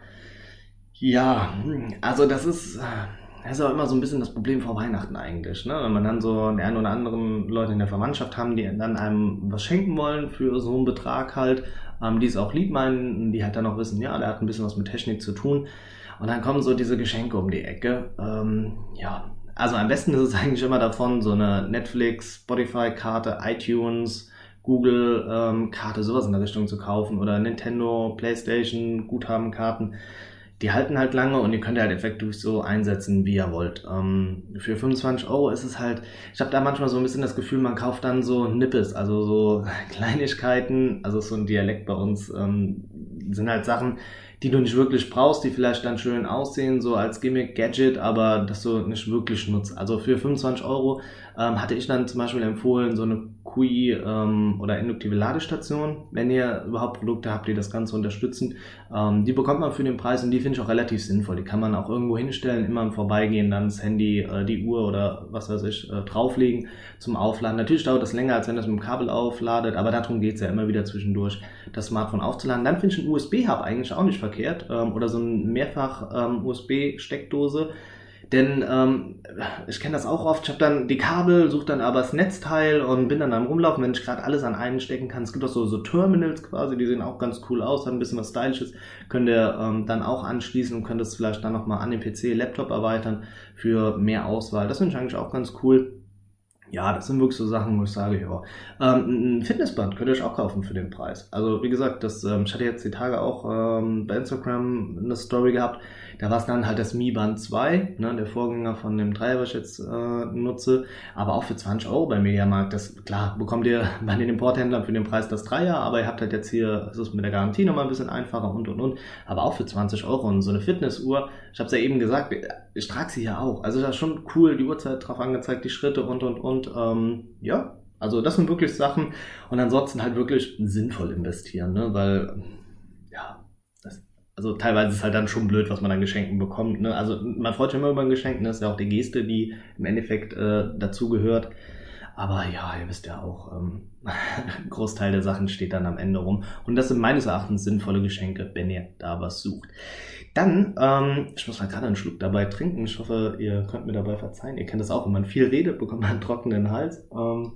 Ja, also das ist... Das ist auch immer so ein bisschen das Problem vor Weihnachten eigentlich, ne? Wenn man dann so die einen oder anderen Leute in der Verwandtschaft haben, die dann einem was schenken wollen für so einen Betrag halt, ähm, die es auch lieb meinen, die halt dann auch wissen, ja, der hat ein bisschen was mit Technik zu tun. Und dann kommen so diese Geschenke um die Ecke. Ähm, ja, also am besten ist es eigentlich immer davon, so eine Netflix, Spotify-Karte, iTunes, Google-Karte, sowas in der Richtung zu kaufen oder Nintendo, PlayStation, Guthabenkarten. Die halten halt lange und die könnt ihr halt effektiv so einsetzen, wie ihr wollt. Ähm, für fünfundzwanzig Euro ist es halt, ich habe da manchmal so ein bisschen das Gefühl, man kauft dann so Nippes, also so Kleinigkeiten, also so ein Dialekt bei uns, ähm, sind halt Sachen, die du nicht wirklich brauchst, die vielleicht dann schön aussehen, so als Gimmick-Gadget, aber das du nicht wirklich nutzt. Also für fünfundzwanzig Euro ähm, hatte ich dann zum Beispiel empfohlen, so eine Q I ähm, oder induktive Ladestation, wenn ihr überhaupt Produkte habt, die das Ganze unterstützen. Ähm, die bekommt man für den Preis und die finde ich auch relativ sinnvoll. Die kann man auch irgendwo hinstellen, immer im Vorbeigehen dann das Handy, äh, die Uhr oder was weiß ich, äh, drauflegen zum Aufladen. Natürlich dauert das länger, als wenn das mit dem Kabel aufladet, aber darum geht's ja immer wieder zwischendurch, das Smartphone aufzuladen. Dann finde ich einen U S B-Hub eigentlich auch nicht verkehrt ähm, oder so eine mehrfach ähm, U S B-Steckdose. Denn ähm, ich kenne das auch oft, ich habe dann die Kabel, suche dann aber das Netzteil und bin dann am Rumlaufen, wenn ich gerade alles an einen stecken kann. Es gibt auch so, so Terminals quasi, die sehen auch ganz cool aus, haben ein bisschen was Stylisches, könnt ihr ähm, dann auch anschließen und könnt es vielleicht dann nochmal an den P C, Laptop erweitern für mehr Auswahl. Das finde ich eigentlich auch ganz cool. Ja, das sind wirklich so Sachen, wo ich sage, ja, ähm, ein Fitnessband könnt ihr euch auch kaufen für den Preis. Also wie gesagt, das, ähm, ich hatte jetzt die Tage auch ähm, bei Instagram eine Story gehabt, da war es dann halt das Mi Band zwei, ne, der Vorgänger von dem Dreier, was ich jetzt äh, nutze, aber auch für zwanzig Euro beim Mediamarkt. Das, klar, bekommt ihr bei den Importhändlern für den Preis das Dreier, aber ihr habt halt jetzt hier, es ist mit der Garantie nochmal ein bisschen einfacher und und und, aber auch für zwanzig Euro und so eine Fitnessuhr, ich habe es ja eben gesagt, ich trage sie ja auch, also das ist schon cool, die Uhrzeit drauf angezeigt, die Schritte und und und, ähm, ja, also das sind wirklich Sachen und ansonsten halt wirklich sinnvoll investieren, ne, weil, ja, das, also teilweise ist es halt dann schon blöd, was man an Geschenken bekommt, ne, also man freut sich immer über ein Geschenk, ne, das ist ja auch die Geste, die im Endeffekt äh, dazu gehört, aber ja, ihr wisst ja auch, ähm, ein Großteil der Sachen steht dann am Ende rum und das sind meines Erachtens sinnvolle Geschenke, wenn ihr da was sucht. Dann, ähm, ich muss mal gerade einen Schluck dabei trinken. Ich hoffe, ihr könnt mir dabei verzeihen. Ihr kennt das auch, wenn man viel redet, bekommt man einen trockenen Hals. Ähm,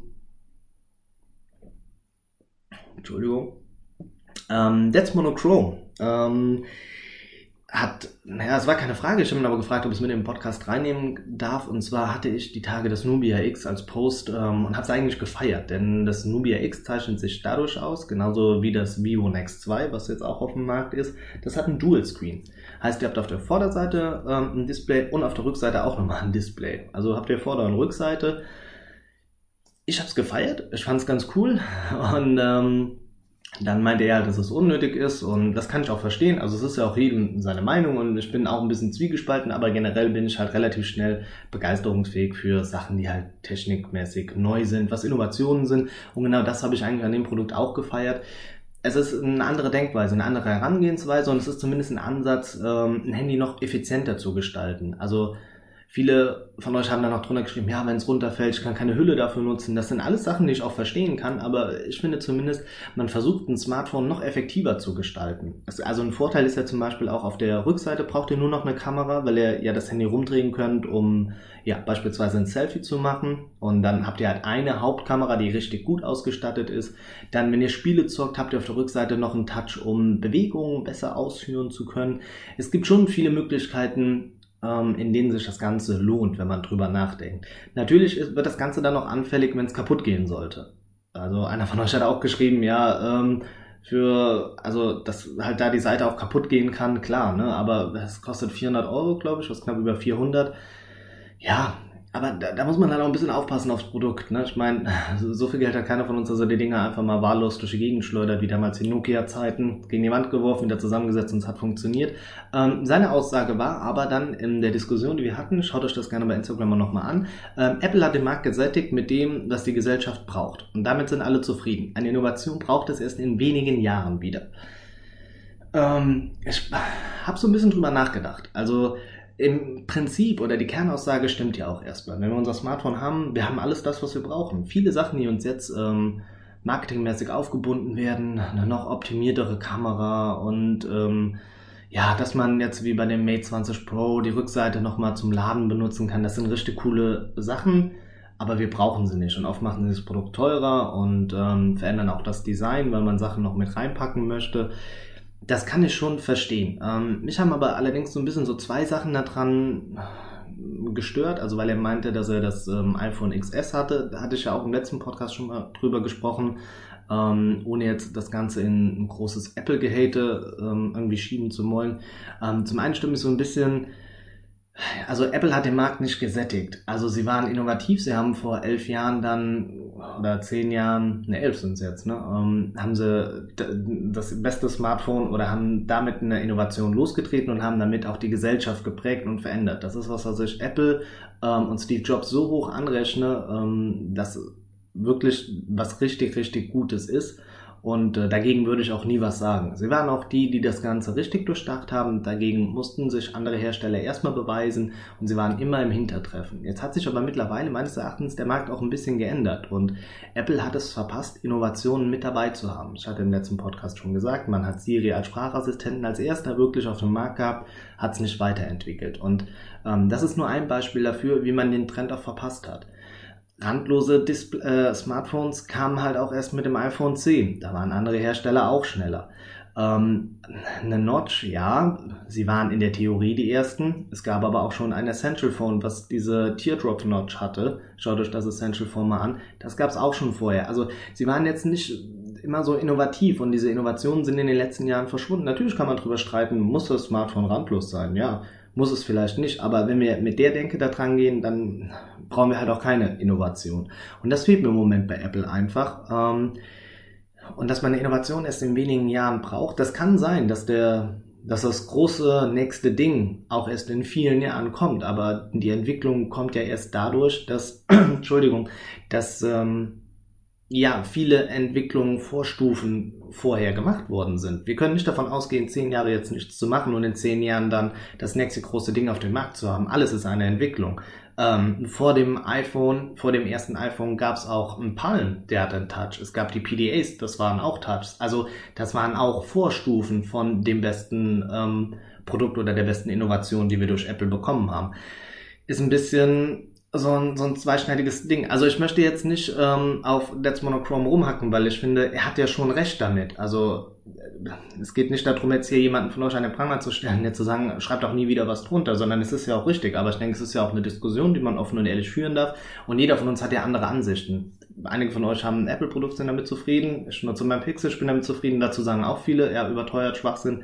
Entschuldigung. Ähm, That's Monochrome. Ähm, hat, naja, es war keine Frage, ich habe ihn aber gefragt, ob ich es mit in den Podcast reinnehmen darf. Und zwar hatte ich die Tage das Nubia X als Post ähm, und habe es eigentlich gefeiert, denn das Nubia X zeichnet sich dadurch aus, genauso wie das Vivo Nex zwei, was jetzt auch auf dem Markt ist. Das hat ein Dual Screen. Heißt, ihr habt auf der Vorderseite ähm, ein Display und auf der Rückseite auch nochmal ein Display. Also habt ihr Vorder- und Rückseite. Ich habe es gefeiert, ich fand es ganz cool und ähm, dann meinte er, dass es unnötig ist und das kann ich auch verstehen. Also es ist ja auch jedem seine Meinung und ich bin auch ein bisschen zwiegespalten, aber generell bin ich halt relativ schnell begeisterungsfähig für Sachen, die halt technikmäßig neu sind, was Innovationen sind und genau das habe ich eigentlich an dem Produkt auch gefeiert. Es ist eine andere Denkweise, eine andere Herangehensweise und es ist zumindest ein Ansatz, ein Handy noch effizienter zu gestalten. Also viele von euch haben dann noch drunter geschrieben, ja, wenn es runterfällt, ich kann keine Hülle dafür nutzen. Das sind alles Sachen, die ich auch verstehen kann, aber ich finde zumindest, man versucht ein Smartphone noch effektiver zu gestalten. Also ein Vorteil ist ja zum Beispiel auch, auf der Rückseite braucht ihr nur noch eine Kamera, weil ihr ja das Handy rumdrehen könnt, um ja beispielsweise ein Selfie zu machen. Und dann habt ihr halt eine Hauptkamera, die richtig gut ausgestattet ist. Dann, wenn ihr Spiele zockt, habt ihr auf der Rückseite noch einen Touch, um Bewegungen besser ausführen zu können. Es gibt schon viele Möglichkeiten, in denen sich das Ganze lohnt, wenn man drüber nachdenkt. Natürlich wird das Ganze dann noch anfällig, wenn es kaputt gehen sollte. Also einer von euch hat auch geschrieben, ja, ähm, für, also, dass halt da die Seite auch kaputt gehen kann, klar, ne, aber es kostet vierhundert Euro, glaube ich, was knapp über vierhundert. Ja, aber da, da muss man halt auch ein bisschen aufpassen aufs Produkt, ne? Ich meine, so, so viel Geld hat keiner von uns, dass er die Dinger einfach mal wahllos durch die Gegend schleudert, wie damals in Nokia-Zeiten, gegen die Wand geworfen, wieder zusammengesetzt und es hat funktioniert. Ähm, seine Aussage war aber dann in der Diskussion, die wir hatten, schaut euch das gerne bei Instagram nochmal an, ähm, Apple hat den Markt gesättigt mit dem, was die Gesellschaft braucht. Und damit sind alle zufrieden. Eine Innovation braucht es erst in wenigen Jahren wieder. Ähm, ich habe so ein bisschen drüber nachgedacht. Also im Prinzip oder die Kernaussage stimmt ja auch erstmal. Wenn wir unser Smartphone haben, wir haben alles das, was wir brauchen. Viele Sachen, die uns jetzt ähm, marketingmäßig aufgebunden werden, eine noch optimiertere Kamera und ähm, ja, dass man jetzt wie bei dem Mate zwanzig Pro die Rückseite nochmal zum Laden benutzen kann, das sind richtig coole Sachen, aber wir brauchen sie nicht. Und oft machen sie das Produkt teurer und ähm, verändern auch das Design, weil man Sachen noch mit reinpacken möchte. Das kann ich schon verstehen. Ähm, mich haben aber allerdings so ein bisschen so zwei Sachen daran gestört. Also weil er meinte, dass er das ähm, iPhone X S hatte. Da hatte ich ja auch im letzten Podcast schon mal drüber gesprochen. Ähm, ohne jetzt das Ganze in ein großes Apple-Gehate ähm, irgendwie schieben zu wollen. Ähm, zum einen stimmt mich so ein bisschen. Also Apple hat den Markt nicht gesättigt. Also sie waren innovativ, sie haben vor elf Jahren dann, oder zehn Jahren, ne elf sind es jetzt, ne, ähm, haben sie das beste Smartphone oder haben damit eine Innovation losgetreten und haben damit auch die Gesellschaft geprägt und verändert. Das ist was, was ich Apple ähm, und Steve Jobs so hoch anrechne, ähm, dass wirklich was richtig, richtig Gutes ist. Und äh, dagegen würde ich auch nie was sagen. Sie waren auch die, die das Ganze richtig durchdacht haben. Dagegen mussten sich andere Hersteller erstmal beweisen und sie waren immer im Hintertreffen. Jetzt hat sich aber mittlerweile meines Erachtens der Markt auch ein bisschen geändert und Apple hat es verpasst, Innovationen mit dabei zu haben. Ich hatte im letzten Podcast schon gesagt, man hat Siri als Sprachassistenten als erster wirklich auf dem Markt gehabt, hat es nicht weiterentwickelt. Und ähm, das ist nur ein Beispiel dafür, wie man den Trend auch verpasst hat. Randlose Display, äh, Smartphones kamen halt auch erst mit dem iPhone zehn. Da waren andere Hersteller auch schneller. Ähm, eine Notch, ja, sie waren in der Theorie die ersten. Es gab aber auch schon ein Essential Phone, was diese Teardrop Notch hatte. Schaut euch das Essential Phone mal an. Das gab es auch schon vorher. Also sie waren jetzt nicht immer so innovativ und diese Innovationen sind in den letzten Jahren verschwunden. Natürlich kann man drüber streiten, muss das Smartphone randlos sein, ja. Muss es vielleicht nicht, aber wenn wir mit der Denke da dran gehen, dann brauchen wir halt auch keine Innovation. Und das fehlt mir im Moment bei Apple einfach. Ähm, und dass man eine Innovation erst in wenigen Jahren braucht, das kann sein, dass der, dass das große nächste Ding auch erst in vielen Jahren kommt. Aber die Entwicklung kommt ja erst dadurch, dass, Entschuldigung, dass ähm, ja, viele Entwicklungen, Vorstufen vorher gemacht worden sind. Wir können nicht davon ausgehen, zehn Jahre jetzt nichts zu machen und in zehn Jahren dann das nächste große Ding auf dem Markt zu haben. Alles ist eine Entwicklung. Ähm, vor dem iPhone, vor dem ersten iPhone gab es auch einen Palm, der hatte einen Touch. Es gab die P D As, das waren auch Touchs. Also das waren auch Vorstufen von dem besten ähm, Produkt oder der besten Innovation, die wir durch Apple bekommen haben. Ist ein bisschen so ein, so ein zweischneidiges Ding. Also ich möchte jetzt nicht ähm, auf That's Monochrome rumhacken, weil ich finde, er hat ja schon recht damit. Also es geht nicht darum, jetzt hier jemanden von euch an den Pranger zu stellen, jetzt zu sagen, schreibt auch nie wieder was drunter, sondern es ist ja auch richtig. Aber ich denke, es ist ja auch eine Diskussion, die man offen und ehrlich führen darf. Und jeder von uns hat ja andere Ansichten. Einige von euch haben ein Apple-Produkt, sind damit zufrieden. Ich nutze mein Pixel, ich bin damit zufrieden. Dazu sagen auch viele, ja, überteuert, Schwachsinn.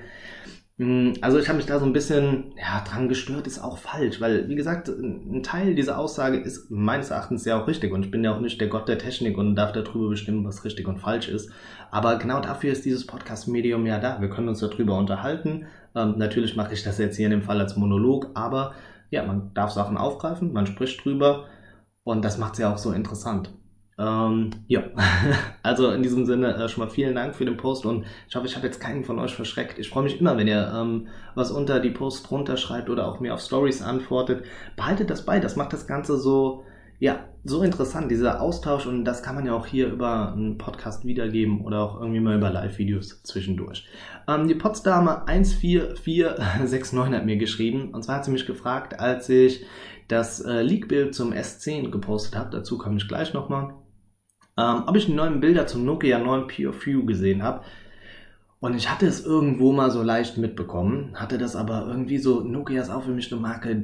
Also ich habe mich da so ein bisschen ja, dran gestört, ist auch falsch, weil wie gesagt, ein Teil dieser Aussage ist meines Erachtens ja auch richtig und ich bin ja auch nicht der Gott der Technik und darf darüber bestimmen, was richtig und falsch ist, aber genau dafür ist dieses Podcast-Medium ja da, wir können uns darüber unterhalten, ähm, natürlich mache ich das jetzt hier in dem Fall als Monolog, aber ja, man darf Sachen aufgreifen, man spricht drüber und das macht es ja auch so interessant. Ähm, ja, also in diesem Sinne äh, schon mal vielen Dank für den Post und ich hoffe, ich habe jetzt keinen von euch verschreckt. Ich freue mich immer, wenn ihr ähm, was unter die Posts drunter schreibt oder auch mir auf Stories antwortet. Behaltet das bei, das macht das Ganze so, ja, so interessant, dieser Austausch und das kann man ja auch hier über einen Podcast wiedergeben oder auch irgendwie mal über Live-Videos zwischendurch. Ähm, die Potsdame eins vier vier sechs neun hat mir geschrieben und zwar hat sie mich gefragt, als ich das äh, Leak-Bild zum S zehn gepostet habe, dazu komme ich gleich nochmal, Ähm, ob ich die neuen Bilder zum Nokia neun Pure View gesehen habe. Und ich hatte es irgendwo mal so leicht mitbekommen, hatte das aber irgendwie so, Nokia ist auch für mich eine Marke,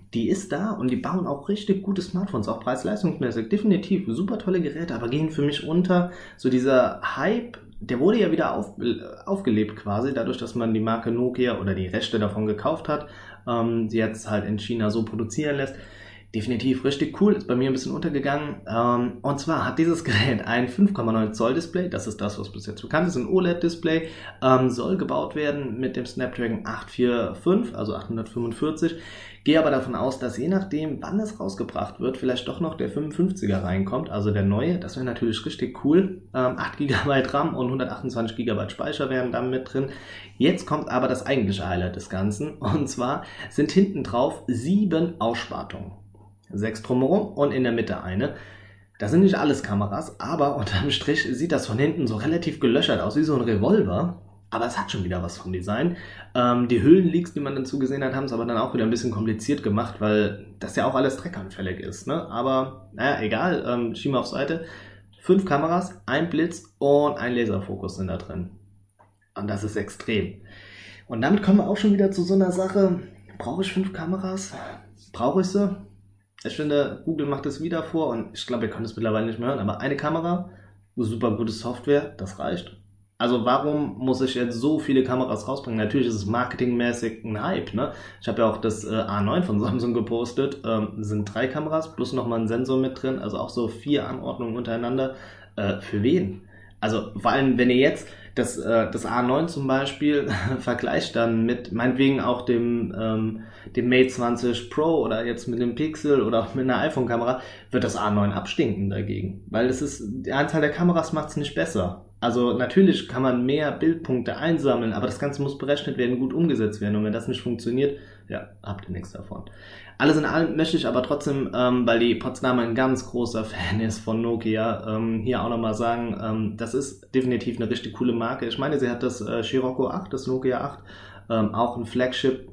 die ist da und die bauen auch richtig gute Smartphones, auch preis-leistungsmäßig. Definitiv super tolle Geräte, aber gehen für mich unter. So dieser Hype, der wurde ja wieder auf, aufgelebt quasi, dadurch, dass man die Marke Nokia oder die Rechte davon gekauft hat, ähm, die jetzt halt in China so produzieren lässt. Definitiv richtig cool, ist bei mir ein bisschen untergegangen. Ähm, und zwar hat dieses Gerät ein fünf Komma neun Zoll Display, das ist das, was bis jetzt bekannt ist, ein O L E D-Display, ähm, soll gebaut werden mit dem Snapdragon acht vier fünf, also achthundertfünfundvierzig. Gehe aber davon aus, dass je nachdem, wann es rausgebracht wird, vielleicht doch noch der fünfundfünfziger reinkommt, also der neue. Das wäre natürlich richtig cool. Ähm, acht Gigabyte RAM und hundertachtundzwanzig Gigabyte Speicher wären dann mit drin. Jetzt kommt aber das eigentliche Highlight des Ganzen. Und zwar sind hinten drauf sieben Ausspartungen. Sechs drumherum und in der Mitte eine. Das sind nicht alles Kameras, aber unterm Strich sieht das von hinten so relativ gelöchert aus, wie so ein Revolver. Aber es hat schon wieder was vom Design. Ähm, die Hüllenleaks, die man dazu gesehen hat, haben es aber dann auch wieder ein bisschen kompliziert gemacht, weil das ja auch alles dreckanfällig ist. Ne? Aber naja, egal, ähm, schieben wir auf Seite. Fünf Kameras, ein Blitz und ein Laserfokus sind da drin. Und das ist extrem. Und damit kommen wir auch schon wieder zu so einer Sache. Brauche ich fünf Kameras? Brauche ich sie? Ich finde, Google macht es wieder vor und ich glaube, ihr könnt es mittlerweile nicht mehr hören, aber eine Kamera, super gute Software, das reicht. Also warum muss ich jetzt so viele Kameras rausbringen? Natürlich ist es marketingmäßig ein Hype, ne? Ich habe ja auch das äh, A neun von Samsung gepostet, ähm, sind drei Kameras plus nochmal ein Sensor mit drin, also auch so vier Anordnungen untereinander. Äh, für wen? Also vor allem, wenn ihr jetzt das, äh, das A neun zum Beispiel vergleicht dann mit meinetwegen auch dem, ähm, dem Mate zwanzig Pro oder jetzt mit dem Pixel oder auch mit einer iPhone-Kamera, wird das A neun abstinken dagegen. Weil es ist, die Anzahl der Kameras macht es nicht besser. Also natürlich kann man mehr Bildpunkte einsammeln, aber das Ganze muss berechnet werden, gut umgesetzt werden. Und wenn das nicht funktioniert, ja, habt ihr nichts davon. Alles in allem möchte ich aber trotzdem, ähm, weil die Potsdamer ein ganz großer Fan ist von Nokia, ähm, hier auch nochmal sagen, ähm, das ist definitiv eine richtig coole Marke. Ich meine, sie hat das äh, Scirocco acht, das Nokia acht, ähm, auch ein Flagship.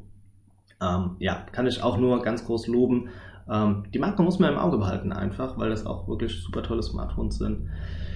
Ähm, ja, kann ich auch nur ganz groß loben. Ähm, die Marke muss man im Auge behalten einfach, weil das auch wirklich super tolle Smartphones sind.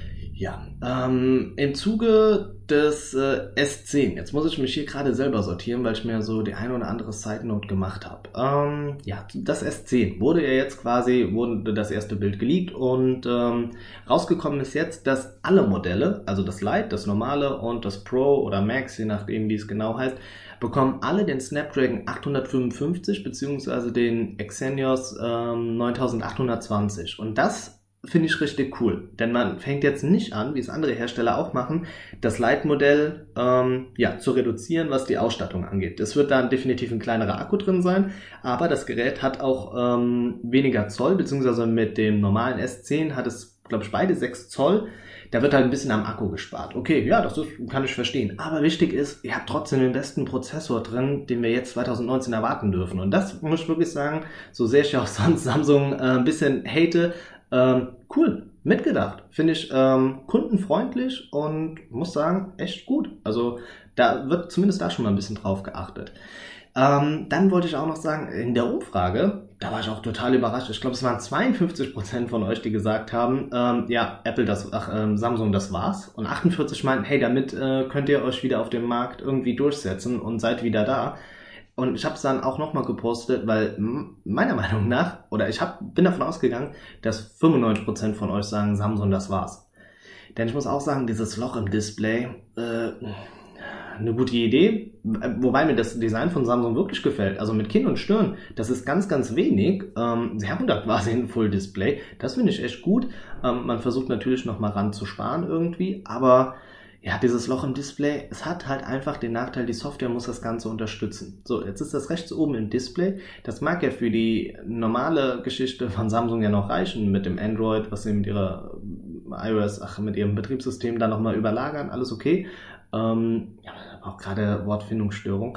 Ja, ähm, im Zuge des äh, S zehn, jetzt muss ich mich hier gerade selber sortieren, weil ich mir so die ein oder andere Side Note gemacht habe. Ähm, ja, das S zehn wurde ja jetzt quasi, wurde das erste Bild geleakt und ähm, rausgekommen ist jetzt, dass alle Modelle, also das Lite, das normale und das Pro oder Max, je nachdem wie es genau heißt, bekommen alle den Snapdragon achthundertfünfundfünfzig bzw. den Exynos ähm, neuntausendachthundertzwanzig und das finde ich richtig cool, denn man fängt jetzt nicht an, wie es andere Hersteller auch machen, das Lite-Modell ähm, ja, zu reduzieren, was die Ausstattung angeht. Es wird da definitiv ein kleinerer Akku drin sein, aber das Gerät hat auch ähm, weniger Zoll, beziehungsweise mit dem normalen S zehn hat es, glaube ich, beide sechs Zoll. Da wird halt ein bisschen am Akku gespart. Okay, ja, das ist, kann ich verstehen. Aber wichtig ist, ihr habt trotzdem den besten Prozessor drin, den wir jetzt zwanzig neunzehn erwarten dürfen. Und das muss ich wirklich sagen, so sehr ich auch sonst Samsung äh, ein bisschen hate, ähm, cool, mitgedacht. Finde ich ähm, kundenfreundlich und muss sagen, echt gut. Also da wird zumindest da schon mal ein bisschen drauf geachtet. Ähm, dann wollte ich auch noch sagen, in der Umfrage, da war ich auch total überrascht. Ich glaube, es waren zweiundfünfzig Prozent von euch, die gesagt haben, ähm, ja, Apple, das, ach, ähm, Samsung, das war's. Und achtundvierzig meinten, hey, damit äh, könnt ihr euch wieder auf dem Markt irgendwie durchsetzen und seid wieder da. Und ich habe es dann auch nochmal gepostet, weil meiner Meinung nach, oder ich hab, bin davon ausgegangen, dass fünfundneunzig Prozent von euch sagen, Samsung, das war's. Denn ich muss auch sagen, dieses Loch im Display, äh, eine gute Idee, wobei mir das Design von Samsung wirklich gefällt. Also mit Kinn und Stirn, das ist ganz, ganz wenig. Ähm, sie haben da quasi ein Full Display. Das finde ich echt gut. Ähm, man versucht natürlich nochmal ran zu sparen irgendwie, aber ja, dieses Loch im Display, es hat halt einfach den Nachteil, die Software muss das Ganze unterstützen. So, jetzt ist das rechts oben im Display. Das mag ja für die normale Geschichte von Samsung ja noch reichen mit dem Android, was sie mit ihrer iOS, ach, mit ihrem Betriebssystem da nochmal überlagern. Alles okay. Ähm, ja, auch gerade Wortfindungsstörung.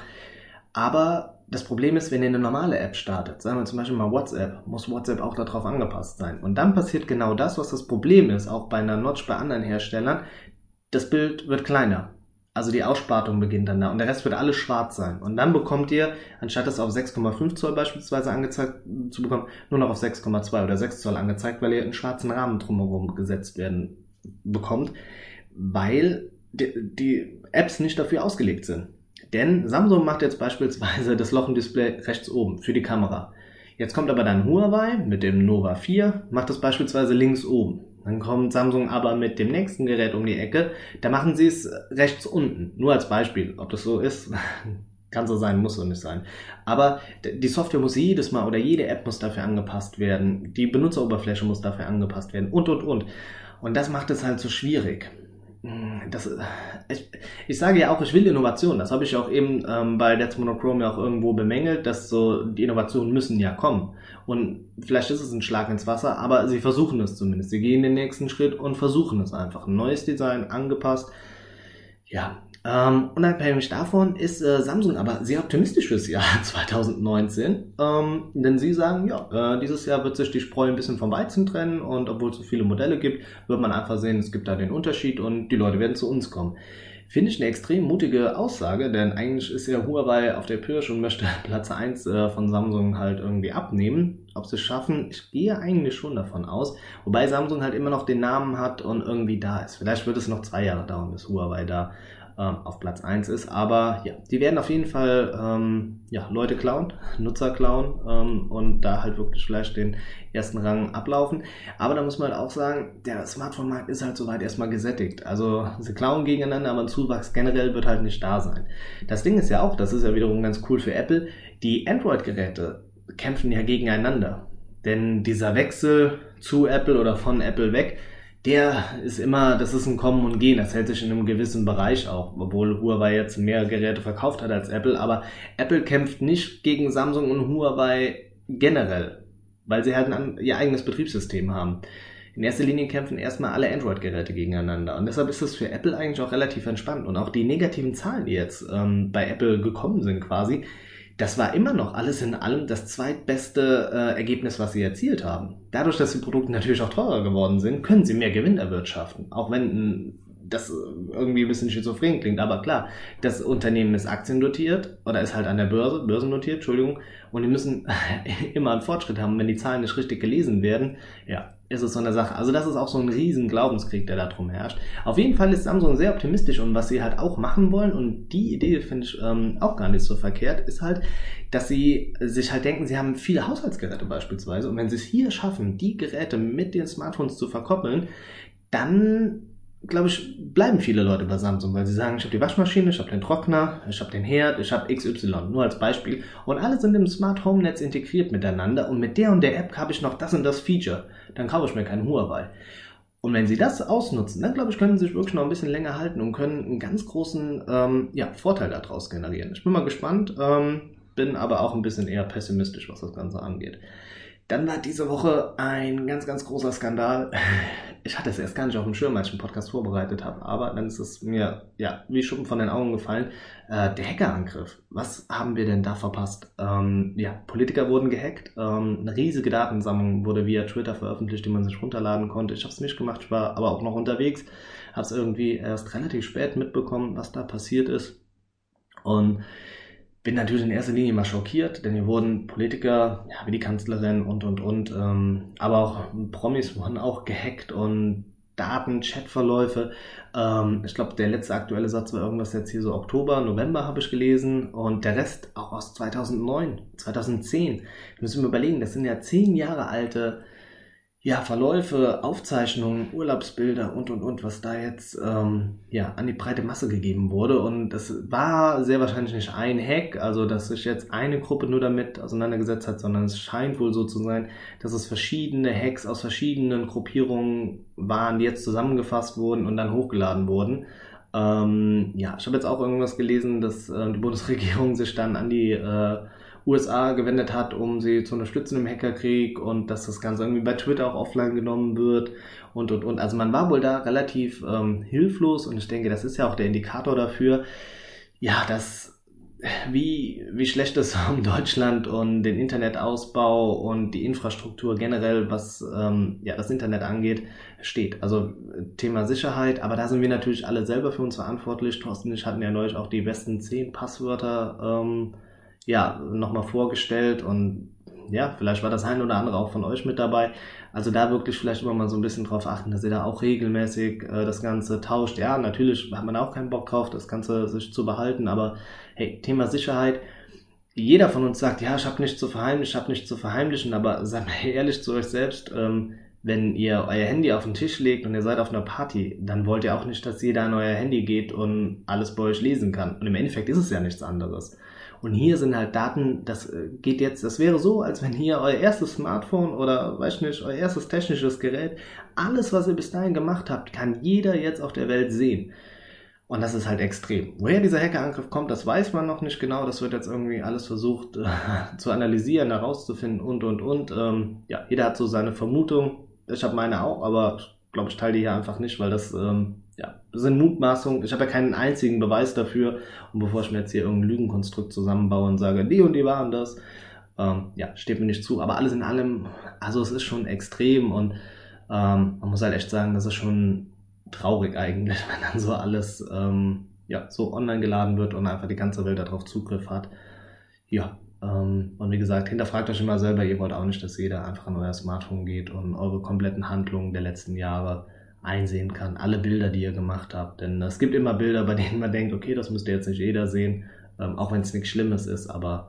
Aber das Problem ist, wenn ihr eine normale App startet, sagen wir zum Beispiel mal WhatsApp, muss WhatsApp auch darauf angepasst sein. Und dann passiert genau das, was das Problem ist, auch bei einer Notch bei anderen Herstellern. Das Bild wird kleiner. Also die Ausspartung beginnt dann da und der Rest wird alles schwarz sein. Und dann bekommt ihr, anstatt es auf sechs Komma fünf Zoll beispielsweise angezeigt zu bekommen, nur noch auf sechs Komma zwei oder sechs Zoll angezeigt, weil ihr einen schwarzen Rahmen drumherum gesetzt werden bekommt, weil die, die Apps nicht dafür ausgelegt sind. Denn Samsung macht jetzt beispielsweise das Loch im Display rechts oben für die Kamera. Jetzt kommt aber dann Huawei mit dem Nova vier, macht das beispielsweise links oben. Dann kommt Samsung aber mit dem nächsten Gerät um die Ecke, da machen sie es rechts unten. Nur als Beispiel, ob das so ist, kann so sein, muss so nicht sein. Aber die Software muss jedes Mal oder jede App muss dafür angepasst werden, die Benutzeroberfläche muss dafür angepasst werden und und und. Und das macht es halt so schwierig. Das, ich, ich sage ja auch, ich will Innovation. Das habe ich auch eben ähm, bei That's Monochrome ja auch irgendwo bemängelt, dass so die Innovationen müssen ja kommen. Und vielleicht ist es ein Schlag ins Wasser, aber sie versuchen es zumindest. Sie gehen den nächsten Schritt und versuchen es einfach. Ein neues Design, angepasst. Ja, ähm, unabhängig davon ist äh, Samsung aber sehr optimistisch fürs Jahr zwanzig neunzehn, ähm, denn sie sagen, ja, äh, dieses Jahr wird sich die Spreu ein bisschen vom Weizen trennen und obwohl es so viele Modelle gibt, wird man einfach sehen, es gibt da den Unterschied und die Leute werden zu uns kommen. Finde ich eine extrem mutige Aussage, denn eigentlich ist ja Huawei auf der Pirsch und möchte Platz eins äh, von Samsung halt irgendwie abnehmen. Ob sie es schaffen, ich gehe eigentlich schon davon aus. Wobei Samsung halt immer noch den Namen hat und irgendwie da ist. Vielleicht wird es noch zwei Jahre dauern, bis Huawei da ähm, auf Platz eins ist. Aber ja, die werden auf jeden Fall ähm, ja, Leute klauen, Nutzer klauen ähm, und da halt wirklich vielleicht den ersten Rang ablaufen. Aber da muss man halt auch sagen, der Smartphone-Markt ist halt soweit erstmal gesättigt. Also sie klauen gegeneinander, aber ein Zuwachs generell wird halt nicht da sein. Das Ding ist ja auch, das ist ja wiederum ganz cool für Apple, die Android-Geräte kämpfen ja gegeneinander. Denn dieser Wechsel zu Apple oder von Apple weg, der ist immer, das ist ein Kommen und Gehen, das hält sich in einem gewissen Bereich auch, obwohl Huawei jetzt mehr Geräte verkauft hat als Apple, aber Apple kämpft nicht gegen Samsung und Huawei generell, weil sie halt ein, ihr eigenes Betriebssystem haben. In erster Linie kämpfen erstmal alle Android-Geräte gegeneinander und deshalb ist es für Apple eigentlich auch relativ entspannt und auch die negativen Zahlen, die jetzt ähm, bei Apple gekommen sind quasi, das war immer noch alles in allem das zweitbeste äh, Ergebnis, was sie erzielt haben. Dadurch, dass die Produkte natürlich auch teurer geworden sind, können sie mehr Gewinn erwirtschaften. Auch wenn das irgendwie ein bisschen schizophren klingt, aber klar, das Unternehmen ist aktiendotiert oder ist halt an der Börse, börsennotiert, Entschuldigung, und die müssen immer einen Fortschritt haben, wenn die Zahlen nicht richtig gelesen werden. Ja, ist es so eine Sache. Also das ist auch so ein riesen Glaubenskrieg, der da drum herrscht. Auf jeden Fall ist Samsung sehr optimistisch und was sie halt auch machen wollen und die Idee finde ich ähm, auch gar nicht so verkehrt, ist halt, dass sie sich halt denken, sie haben viele Haushaltsgeräte beispielsweise und wenn sie es hier schaffen, die Geräte mit den Smartphones zu verkoppeln, dann glaube ich, bleiben viele Leute bei Samsung, weil sie sagen, ich habe die Waschmaschine, ich habe den Trockner, ich habe den Herd, ich habe X Y, nur als Beispiel. Und alle sind im Smart Home Netz integriert miteinander und mit der und der App habe ich noch das und das Feature. Dann kaufe ich mir keinen Huawei. Und wenn sie das ausnutzen, dann glaube ich, können sie sich wirklich noch ein bisschen länger halten und können einen ganz großen ähm, ja, Vorteil daraus generieren. Ich bin mal gespannt, ähm, bin aber auch ein bisschen eher pessimistisch, was das Ganze angeht. Dann war diese Woche ein ganz, ganz großer Skandal. Ich hatte es erst gar nicht auf dem Schirm, als ich den Podcast vorbereitet habe, aber dann ist es mir ja wie Schuppen von den Augen gefallen. Äh, der Hackerangriff. Was haben wir denn da verpasst? Ähm, ja, Politiker wurden gehackt. Ähm, eine riesige Datensammlung wurde via Twitter veröffentlicht, die man sich runterladen konnte. Ich habe es nicht gemacht, ich war aber auch noch unterwegs. Habe es irgendwie erst relativ spät mitbekommen, was da passiert ist. Und bin natürlich in erster Linie mal schockiert, denn hier wurden Politiker, ja, wie die Kanzlerin und, und, und, ähm, aber auch Promis wurden auch gehackt und Daten, Chatverläufe. Ähm, ich glaube, der letzte aktuelle Satz war irgendwas jetzt hier so Oktober, November habe ich gelesen und der Rest auch aus zweitausendneun, zweitausendzehn. Da müssen wir überlegen, das sind ja zehn Jahre alte ja, Verläufe, Aufzeichnungen, Urlaubsbilder und, und, und, was da jetzt ähm, ja, an die breite Masse gegeben wurde. Und das war sehr wahrscheinlich nicht ein Hack, also dass sich jetzt eine Gruppe nur damit auseinandergesetzt hat, sondern es scheint wohl so zu sein, dass es verschiedene Hacks aus verschiedenen Gruppierungen waren, die jetzt zusammengefasst wurden und dann hochgeladen wurden. Ähm, ja, ich habe jetzt auch irgendwas gelesen, dass äh, die Bundesregierung sich dann an die äh, U S A gewendet hat, um sie zu unterstützen im Hackerkrieg und dass das Ganze irgendwie bei Twitter auch offline genommen wird und und und. Also man war wohl da relativ ähm, hilflos und ich denke, das ist ja auch der Indikator dafür, ja, dass wie, wie schlecht es um Deutschland und den Internetausbau und die Infrastruktur generell, was ähm, ja, das Internet angeht, steht. Also Thema Sicherheit, aber da sind wir natürlich alle selber für uns verantwortlich. Thorsten und ich hatten ja neulich auch die besten zehn Passwörter ähm, ja, nochmal vorgestellt und ja, vielleicht war das ein oder andere auch von euch mit dabei. Also da wirklich vielleicht immer mal so ein bisschen drauf achten, dass ihr da auch regelmäßig äh, das Ganze tauscht. Ja, natürlich hat man auch keinen Bock drauf, das Ganze sich zu behalten, aber hey, Thema Sicherheit. jeder von uns sagt, ja, ich habe nichts zu verheimlichen, ich habe nichts zu verheimlichen, aber seid mal ehrlich zu euch selbst, ähm, wenn ihr euer Handy auf den Tisch legt und ihr seid auf einer Party, dann wollt ihr auch nicht, dass jeder an euer Handy geht und alles bei euch lesen kann. Und im Endeffekt ist es ja nichts anderes. Und hier sind halt Daten, das geht jetzt, das wäre so, als wenn hier euer erstes Smartphone oder, weiß ich nicht, euer erstes technisches Gerät, alles, was ihr bis dahin gemacht habt, kann jeder jetzt auf der Welt sehen. Und das ist halt extrem. Woher dieser Hackerangriff kommt, das weiß man noch nicht genau. Das wird jetzt irgendwie alles versucht äh, zu analysieren, herauszufinden und, und, und. Ähm, ja, jeder hat so seine Vermutung. Ich habe meine auch, aber ich glaube, ich teile die hier einfach nicht, weil das, ähm, ja, das sind Mutmaßungen. Ich habe ja keinen einzigen Beweis dafür. Und bevor ich mir jetzt hier irgendein Lügenkonstrukt zusammenbaue und sage, die und die waren das, ähm, ja, steht mir nicht zu. Aber alles in allem, also es ist schon extrem und ähm, man muss halt echt sagen, das ist schon traurig eigentlich, wenn dann so alles ähm, ja, so online geladen wird und einfach die ganze Welt darauf Zugriff hat. Ja, ähm, und wie gesagt, hinterfragt euch immer selber, ihr wollt auch nicht, dass jeder einfach an euer Smartphone geht und eure kompletten Handlungen der letzten Jahre einsehen kann, alle Bilder, die ihr gemacht habt. Denn es gibt immer Bilder, bei denen man denkt, okay, das müsste jetzt nicht jeder sehen, ähm, auch wenn es nichts Schlimmes ist, aber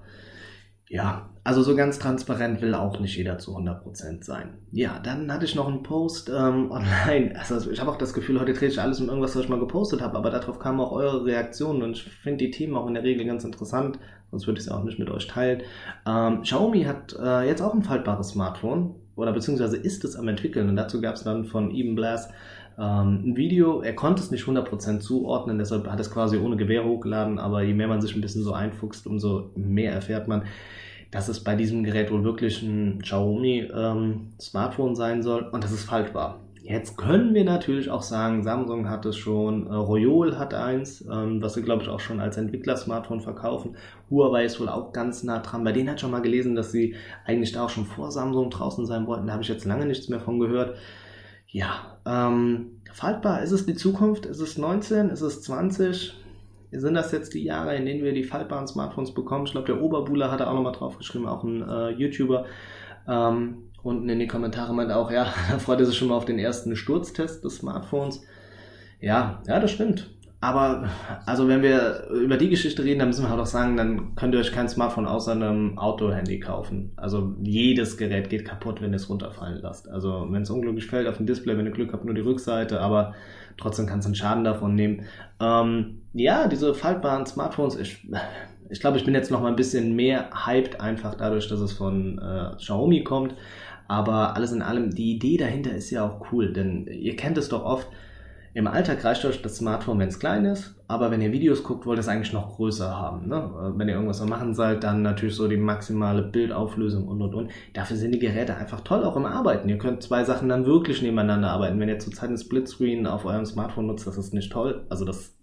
ja, also so ganz transparent will auch nicht jeder zu hundert Prozent sein. Ja, dann hatte ich noch einen Post ähm, online. Also ich habe auch das Gefühl, heute drehe ich alles um irgendwas, was ich mal gepostet habe, aber darauf kamen auch eure Reaktionen und ich finde die Themen auch in der Regel ganz interessant, sonst würde ich es auch nicht mit euch teilen. Ähm, Xiaomi hat äh, jetzt auch ein faltbares Smartphone oder beziehungsweise ist es am entwickeln und dazu gab es dann von Eben Blass ähm, ein Video. Er konnte es nicht hundert Prozent zuordnen, deshalb hat es quasi ohne Gewehr hochgeladen, aber je mehr man sich ein bisschen so einfuchst, umso mehr erfährt man, dass es bei diesem Gerät wohl wirklich ein Xiaomi ähm, Smartphone sein soll und das ist faltbar. Jetzt können wir natürlich auch sagen, Samsung hat es schon, äh, Royol hat eins, ähm, was sie glaube ich auch schon als Entwickler-Smartphone verkaufen. Huawei ist wohl auch ganz nah dran. Bei denen hat schon mal gelesen, dass sie eigentlich da auch schon vor Samsung draußen sein wollten. Da habe ich jetzt lange nichts mehr von gehört. Ja, ähm, faltbar, ist es die Zukunft? Ist es neunzehn? Ist es zwanzig? Sind das jetzt die Jahre, in denen wir die faltbaren Smartphones bekommen? Ich glaube, der Oberbuhler hat da auch nochmal drauf geschrieben, auch ein äh, YouTuber. Ähm, unten in die Kommentare meint auch, ja, da freut er sich schon mal auf den ersten Sturztest des Smartphones. Ja, ja, das stimmt. Aber, also wenn wir über die Geschichte reden, dann müssen wir halt auch sagen, dann könnt ihr euch kein Smartphone außer einem Outdoor-Handy kaufen. Also jedes Gerät geht kaputt, wenn ihr es runterfallen lasst. Also wenn es unglücklich fällt auf dem Display, wenn ihr Glück habt, nur die Rückseite, aber trotzdem kannst du einen Schaden davon nehmen. Ähm, ja, diese faltbaren Smartphones, ich, ich glaube, ich bin jetzt noch mal ein bisschen mehr hyped, einfach dadurch, dass es von äh, Xiaomi kommt. Aber alles in allem, die Idee dahinter ist ja auch cool, denn ihr kennt es doch oft, im Alltag reicht euch das Smartphone, wenn es klein ist, aber wenn ihr Videos guckt, wollt ihr es eigentlich noch größer haben. Ne? Wenn ihr irgendwas am machen seid, dann natürlich so die maximale Bildauflösung und und und. Dafür sind die Geräte einfach toll, auch im Arbeiten. Ihr könnt zwei Sachen dann wirklich nebeneinander arbeiten. Wenn ihr zurzeit ein Splitscreen auf eurem Smartphone nutzt, das ist nicht toll. Also das,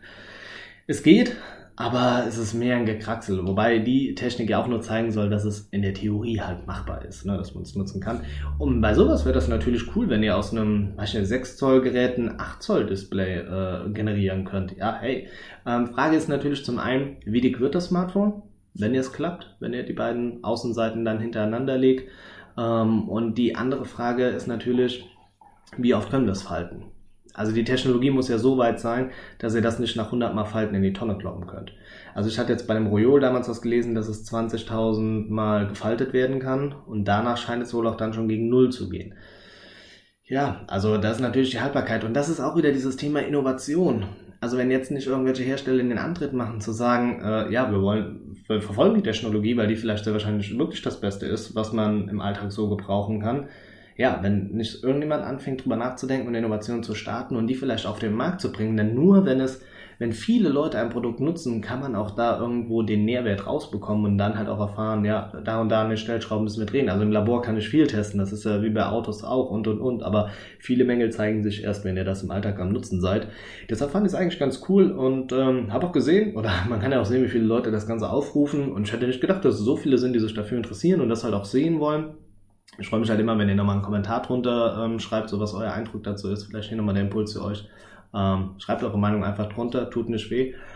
es geht, aber es ist mehr ein Gekraxel. Wobei die Technik ja auch nur zeigen soll, dass es in der Theorie halt machbar ist, ne, dass man es nutzen kann. Und bei sowas wäre das natürlich cool, wenn ihr aus einem, weiß ich nicht, sechs Zoll Gerät ein acht Zoll Display äh, generieren könnt. Ja, hey. Ähm, Frage ist natürlich zum einen, wie dick wird das Smartphone, wenn ihr es klappt, wenn ihr die beiden Außenseiten dann hintereinander legt. Ähm, und die andere Frage ist natürlich, wie oft können wir es falten? Also die Technologie muss ja so weit sein, dass ihr das nicht nach hundert Mal Falten in die Tonne kloppen könnt. Also ich hatte jetzt bei dem Royol damals was gelesen, dass es zwanzigtausend Mal gefaltet werden kann und danach scheint es wohl auch dann schon gegen Null zu gehen. Ja, also das ist natürlich die Haltbarkeit und das ist auch wieder dieses Thema Innovation. Also wenn jetzt nicht irgendwelche Hersteller in den Antritt machen, zu sagen, äh, ja, wir wollen, wir verfolgen die Technologie, weil die vielleicht sehr wahrscheinlich wirklich das Beste ist, was man im Alltag so gebrauchen kann. Ja, wenn nicht irgendjemand anfängt, drüber nachzudenken und Innovationen zu starten und die vielleicht auf den Markt zu bringen, denn nur wenn es, wenn viele Leute ein Produkt nutzen, kann man auch da irgendwo den Nährwert rausbekommen und dann halt auch erfahren, ja, da und da eine Stellschraube müssen wir drehen. Also im Labor kann ich viel testen, das ist ja wie bei Autos auch und und und, aber viele Mängel zeigen sich erst, wenn ihr das im Alltag am Nutzen seid. Deshalb fand ich es eigentlich ganz cool und ähm, habe auch gesehen, oder man kann ja auch sehen, wie viele Leute das Ganze aufrufen und ich hätte nicht gedacht, dass es so viele sind, die sich dafür interessieren und das halt auch sehen wollen. Ich freue mich halt immer, wenn ihr nochmal einen Kommentar drunter ähm, schreibt, so was euer Eindruck dazu ist. Vielleicht hier nochmal der Impuls für euch. Ähm, schreibt eure Meinung einfach drunter, tut nicht weh.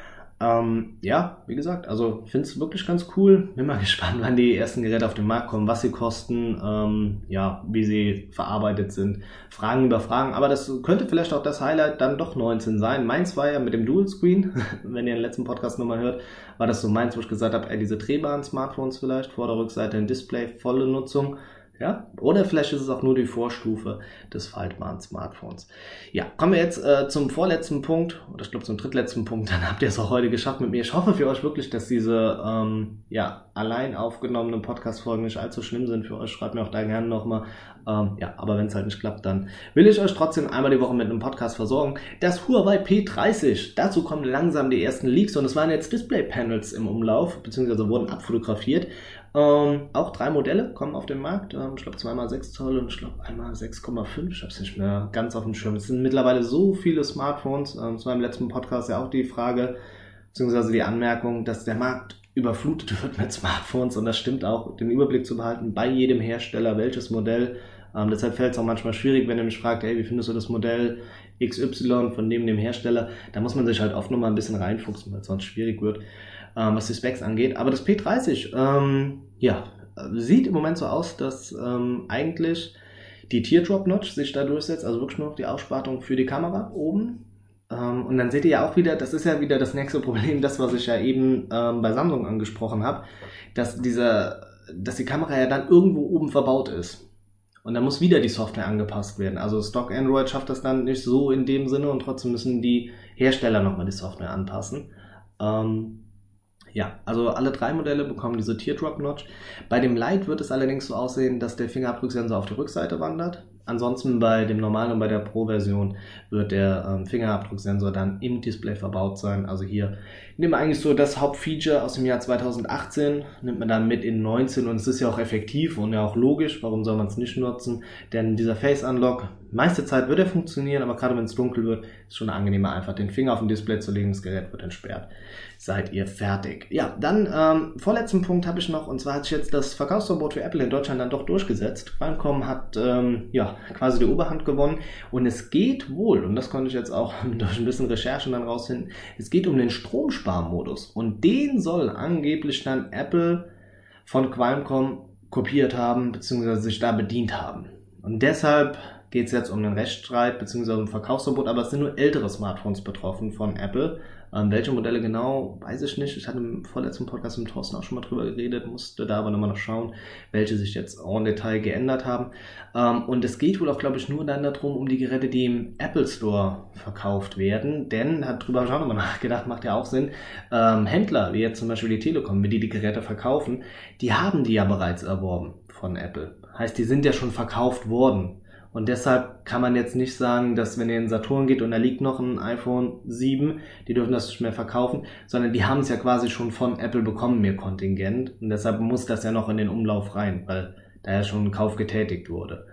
Ähm, ja, wie gesagt, also finde es wirklich ganz cool. Bin mal gespannt, wann die ersten Geräte auf den Markt kommen, was sie kosten, ähm, ja, wie sie verarbeitet sind. Fragen über Fragen, aber das könnte vielleicht auch das Highlight dann doch neunzehn sein. Meins war ja mit dem Dual Screen, wenn ihr den letzten Podcast nochmal hört, war das so meins, wo ich gesagt habe, ey, diese drehbaren Smartphones vielleicht, Vorder-, Rückseite, ein Display, volle Nutzung. Ja, oder vielleicht ist es auch nur die Vorstufe des faltbaren Smartphones. Ja, kommen wir jetzt äh, zum vorletzten Punkt, oder ich glaube zum drittletzten Punkt, dann habt ihr es auch heute geschafft mit mir. Ich hoffe für euch wirklich, dass diese ähm, ja, allein aufgenommenen Podcast-Folgen nicht allzu schlimm sind für euch. Schreibt mir auch da gerne nochmal. Ähm, ja, aber wenn es halt nicht klappt, dann will ich euch trotzdem einmal die Woche mit einem Podcast versorgen. Das Huawei P dreißig, dazu kommen langsam die ersten Leaks und es waren jetzt Display-Panels im Umlauf, beziehungsweise wurden abfotografiert. Ähm, auch drei Modelle kommen auf den Markt. Ähm, ich glaube zwei mal sechs Zoll und ich glaube einmal sechs Komma fünf. Ich habe es nicht mehr ganz auf dem Schirm. Es sind mittlerweile so viele Smartphones. Ähm, das war im letzten Podcast ja auch die Frage, beziehungsweise die Anmerkung, dass der Markt überflutet wird mit Smartphones und das stimmt auch, den Überblick zu behalten bei jedem Hersteller, welches Modell. Ähm, deshalb fällt es auch manchmal schwierig, wenn ihr mich fragt, hey, wie findest du das Modell X Y von dem dem Hersteller? Da muss man sich halt oft nochmal ein bisschen reinfuchsen, weil es sonst schwierig wird, ähm, was die Specs angeht. Aber das P dreißig, ähm, ja, sieht im Moment so aus, dass ähm, eigentlich die Teardrop-Notch sich da durchsetzt, also wirklich nur noch die Ausspartung für die Kamera oben. Ähm, und dann seht ihr ja auch wieder, das ist ja wieder das nächste Problem, das, was ich ja eben ähm, bei Samsung angesprochen habe, dass dieser, dass die Kamera ja dann irgendwo oben verbaut ist. Und dann muss wieder die Software angepasst werden. Also Stock Android schafft das dann nicht so in dem Sinne und trotzdem müssen die Hersteller nochmal die Software anpassen. Ähm, ja, also alle drei Modelle bekommen diese Teardrop-Notch. Bei dem Lite wird es allerdings so aussehen, dass der Fingerabdrucksensor auf die Rückseite wandert. Ansonsten bei dem normalen und bei der Pro-Version wird der ähm, Fingerabdrucksensor dann im Display verbaut sein. Also hier nimmt man eigentlich so das Hauptfeature aus dem Jahr zweitausendachtzehn, nimmt man dann mit in neunzehn und es ist ja auch effektiv und ja auch logisch, warum soll man es nicht nutzen? Denn dieser Face Unlock, meiste Zeit wird er funktionieren, aber gerade wenn es dunkel wird, ist schon angenehmer, einfach den Finger auf dem Display zu legen, das Gerät wird entsperrt. Seid ihr fertig. Ja, dann ähm, vorletzten Punkt habe ich noch, und zwar hat sich jetzt das Verkaufsverbot für Apple in Deutschland dann doch durchgesetzt. Qualcomm hat ähm, ja quasi die Oberhand gewonnen und es geht wohl, und das konnte ich jetzt auch durch ein bisschen Recherchen dann rausfinden, es geht um den Stromsparmodus und den soll angeblich dann Apple von Qualcomm kopiert haben, beziehungsweise sich da bedient haben. Und deshalb geht es jetzt um den Rechtsstreit beziehungsweise um Verkaufsverbot, aber es sind nur ältere Smartphones betroffen von Apple. Ähm, welche Modelle genau, weiß ich nicht. Ich hatte im vorletzten Podcast mit Thorsten auch schon mal drüber geredet, musste da aber nochmal noch schauen, welche sich jetzt en Detail geändert haben. Ähm, und es geht wohl auch, glaube ich, nur dann darum, um die Geräte, die im Apple Store verkauft werden. Denn, hat drüber schon nochmal nachgedacht, macht ja auch Sinn, ähm, Händler, wie jetzt zum Beispiel die Telekom, wenn die die Geräte verkaufen, die haben die ja bereits erworben von Apple. Heißt, die sind ja schon verkauft worden. Und deshalb kann man jetzt nicht sagen, dass wenn ihr in Saturn geht und da liegt noch ein iPhone sieben, die dürfen das nicht mehr verkaufen, sondern die haben es ja quasi schon von Apple bekommen, ihr Kontingent. Und deshalb muss das ja noch in den Umlauf rein, weil da ja schon ein Kauf getätigt wurde.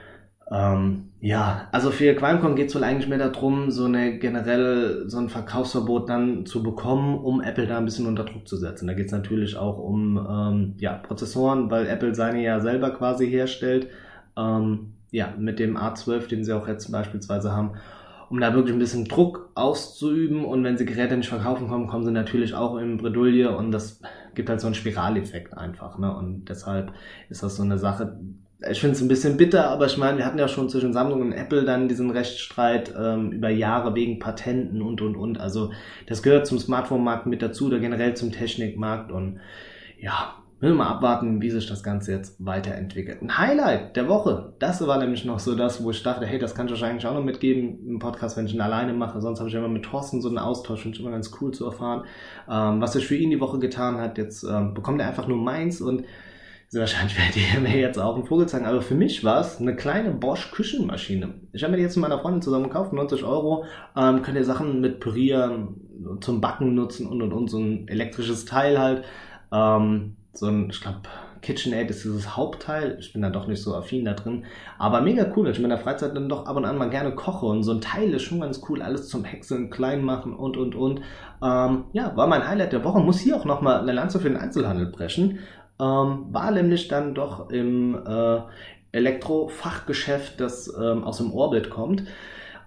Ähm, ja, also für Qualcomm geht es wohl eigentlich mehr darum, so eine generell so ein Verkaufsverbot dann zu bekommen, um Apple da ein bisschen unter Druck zu setzen. Da geht es natürlich auch um ähm, ja, Prozessoren, weil Apple seine ja selber quasi herstellt. Ähm, ja, mit dem A zwölf, den sie auch jetzt beispielsweise haben, um da wirklich ein bisschen Druck auszuüben, und wenn sie Geräte nicht verkaufen kommen, kommen sie natürlich auch in Bredouille und das gibt halt so einen Spiraleffekt einfach, ne, und deshalb ist das so eine Sache. Ich finde es ein bisschen bitter, aber ich meine, wir hatten ja schon zwischen Samsung und Apple dann diesen Rechtsstreit ähm, über Jahre wegen Patenten und und und, also das gehört zum Smartphone-Markt mit dazu oder generell zum Technikmarkt und ja, wir mal abwarten, wie sich das Ganze jetzt weiterentwickelt. Ein Highlight der Woche, das war nämlich noch so das, wo ich dachte, hey, das kann ich euch eigentlich auch noch mitgeben im Podcast, wenn ich ihn alleine mache. Sonst habe ich immer mit Thorsten so einen Austausch, finde ich immer ganz cool zu erfahren, ähm, was sich für ihn die Woche getan hat. Jetzt ähm, bekommt er einfach nur meins und sehr wahrscheinlich werdet ihr mir jetzt auch einen Vogel zeigen. Aber für mich war es eine kleine Bosch Küchenmaschine. Ich habe mir die jetzt mit meiner Freundin zusammen gekauft, neunzig Euro. Ähm, könnt ihr Sachen mit pürieren, zum Backen nutzen und und und, so ein elektrisches Teil halt. Ähm, so ein, ich glaube, KitchenAid ist dieses Hauptteil. Ich bin da doch nicht so affin da drin. Aber mega cool, dass ich in meiner Freizeit dann doch ab und an mal gerne koche. Und so ein Teil ist schon ganz cool. Alles zum Häckseln, klein machen und, und, und. Ähm, ja, war mein Highlight der Woche. Muss hier auch nochmal eine Lanze für den Einzelhandel brechen. Ähm, war nämlich dann doch im äh, Elektrofachgeschäft, das ähm, aus dem Orbit kommt.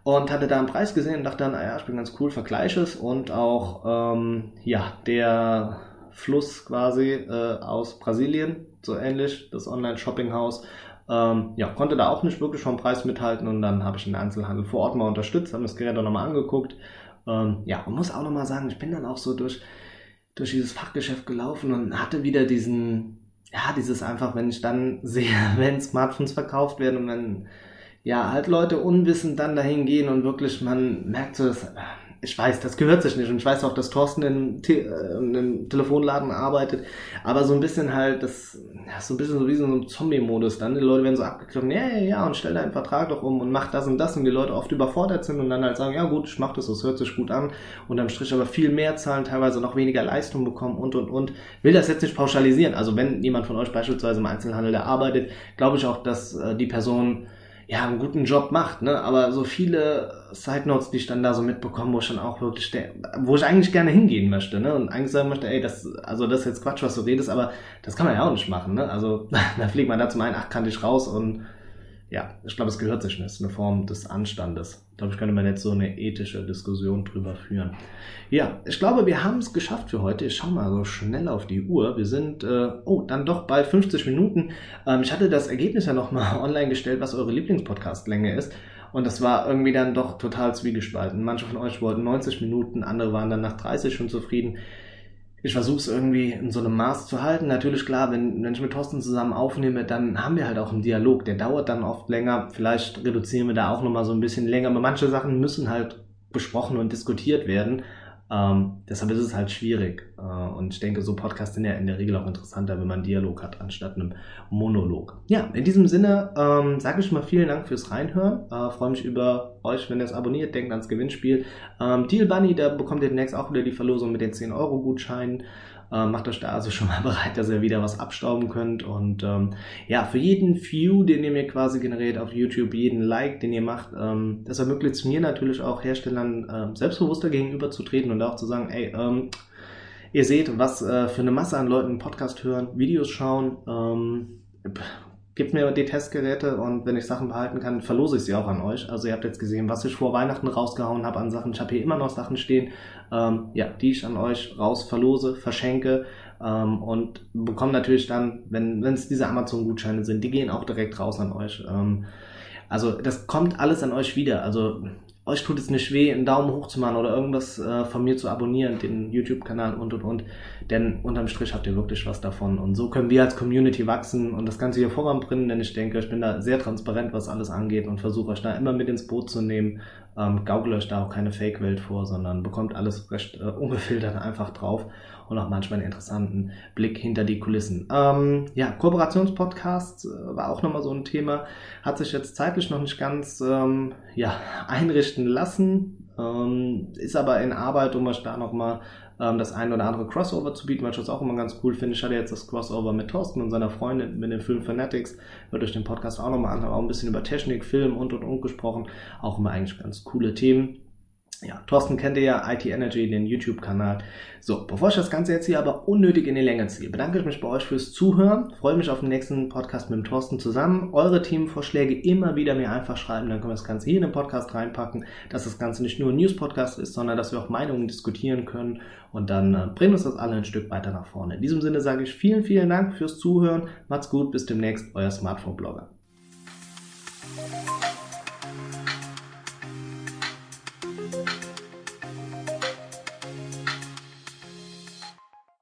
und hatte da einen Preis gesehen und dachte dann, naja, ich bin ganz cool, vergleiche es und auch, ähm, ja, der Fluss quasi äh, aus Brasilien, so ähnlich, das Online-Shopping-Haus, ähm, ja, konnte da auch nicht wirklich vom Preis mithalten und dann habe ich den Einzelhandel vor Ort mal unterstützt, habe mir das Gerät auch nochmal angeguckt. Ähm, ja, und muss auch nochmal sagen, ich bin dann auch so durch, durch dieses Fachgeschäft gelaufen und hatte wieder diesen, ja, dieses einfach, wenn ich dann sehe, wenn Smartphones verkauft werden und wenn, ja, halt Leute unwissend dann dahin gehen und wirklich, man merkt so, dass, ich weiß, das gehört sich nicht und ich weiß auch, dass Thorsten in, Te äh, in einem Telefonladen arbeitet, aber so ein bisschen halt, das, ja, so ein bisschen so wie so ein Zombie-Modus dann, die Leute werden so abgeklopft, ja, ja, ja, und stell deinen Vertrag doch um und mach das und das und die Leute oft überfordert sind und dann halt sagen, ja gut, ich mach das, das hört sich gut an und am Strich aber viel mehr zahlen, teilweise noch weniger Leistung bekommen und und und, will das jetzt nicht pauschalisieren, also wenn jemand von euch beispielsweise im Einzelhandel da arbeitet, glaube ich auch, dass äh, die Person ja, einen guten Job macht, ne, aber so viele Side Notes, die ich dann da so mitbekomme, wo ich dann auch wirklich, wo ich eigentlich gerne hingehen möchte, ne, und eigentlich sagen möchte, ey, das, also das ist jetzt Quatsch, was du redest, aber das kann man ja auch nicht machen, ne, also da fliegt man da zum einen achtkantig raus und ja, ich glaube, es gehört sich nicht, es ist eine Form des Anstandes. Ich glaube, ich könnte mal jetzt so eine ethische Diskussion drüber führen. Ja, ich glaube, wir haben es geschafft für heute. Ich schaue mal so schnell auf die Uhr. Wir sind, äh, oh, dann doch bald fünfzig Minuten. Ähm, ich hatte das Ergebnis ja nochmal online gestellt, was eure Lieblingspodcast-Länge ist. Und das war irgendwie dann doch total zwiegespalten. Manche von euch wollten neunzig Minuten, andere waren dann nach dreißig schon zufrieden. Ich versuche es irgendwie in so einem Maß zu halten. Natürlich, klar, wenn, wenn ich mit Thorsten zusammen aufnehme, dann haben wir halt auch einen Dialog. Der dauert dann oft länger. Vielleicht reduzieren wir da auch nochmal so ein bisschen länger. Aber manche Sachen müssen halt besprochen und diskutiert werden. Ähm, deshalb ist es halt schwierig. Äh, und ich denke, so Podcasts sind ja in der Regel auch interessanter, wenn man einen Dialog hat, anstatt einem Monolog. Ja, in diesem Sinne ähm, sage ich mal vielen Dank fürs Reinhören. Äh, freue mich über euch, wenn ihr es abonniert. Denkt ans Gewinnspiel. Ähm, Deal Bunny, da bekommt ihr demnächst auch wieder die Verlosung mit den zehn Euro Gutscheinen. Ähm, macht euch da also schon mal bereit, dass ihr wieder was abstauben könnt. Und ähm, ja, für jeden View, den ihr mir quasi generiert auf YouTube, jeden Like, den ihr macht, ähm, das ermöglicht es mir natürlich auch Herstellern äh, selbstbewusster gegenüberzutreten und auch zu sagen, ey, ähm, ihr seht, was äh, für eine Masse an Leuten einen Podcast hören, Videos schauen, ähm, gebt mir die Testgeräte und wenn ich Sachen behalten kann, verlose ich sie auch an euch. Also ihr habt jetzt gesehen, was ich vor Weihnachten rausgehauen habe an Sachen. Ich habe hier immer noch Sachen stehen, ähm, ja, die ich an euch raus verlose, verschenke ähm, und bekomme natürlich dann, wenn wenn es diese Amazon-Gutscheine sind, die gehen auch direkt raus an euch. Ähm, also das kommt alles an euch wieder. Also euch tut es nicht weh, einen Daumen hoch zu machen oder irgendwas äh, von mir zu abonnieren, den YouTube-Kanal und und und. Denn unterm Strich habt ihr wirklich was davon. Und so können wir als Community wachsen und das Ganze hier voranbringen, denn ich denke, ich bin da sehr transparent, was alles angeht und versuche euch da immer mit ins Boot zu nehmen. Ähm, gaukelt euch da auch keine Fake-Welt vor, sondern bekommt alles recht äh, ungefiltert einfach drauf und auch manchmal einen interessanten Blick hinter die Kulissen. Ähm, ja, Kooperationspodcasts äh, war auch nochmal so ein Thema, hat sich jetzt zeitlich noch nicht ganz ähm, ja, einrichten lassen, ähm, ist aber in Arbeit, um euch da nochmal ähm, das ein oder andere Crossover zu bieten, weil ich das auch immer ganz cool finde. Ich hatte jetzt das Crossover mit Thorsten und seiner Freundin mit den Film Fanatics, wird euch den Podcast auch nochmal anhören, auch ein bisschen über Technik, Film und und und gesprochen, auch immer eigentlich ganz coole Themen. Ja, Thorsten kennt ihr ja, I T Energy, den YouTube-Kanal. So, bevor ich das Ganze jetzt hier aber unnötig in die Länge ziehe, bedanke ich mich bei euch fürs Zuhören. Freue mich auf den nächsten Podcast mit dem Thorsten zusammen. Eure Themenvorschläge immer wieder mir einfach schreiben, dann können wir das Ganze hier in den Podcast reinpacken, dass das Ganze nicht nur ein News-Podcast ist, sondern dass wir auch Meinungen diskutieren können und dann äh, bringen uns das alle ein Stück weiter nach vorne. In diesem Sinne sage ich vielen, vielen Dank fürs Zuhören. Macht's gut, bis demnächst, euer Smartphone-Blogger.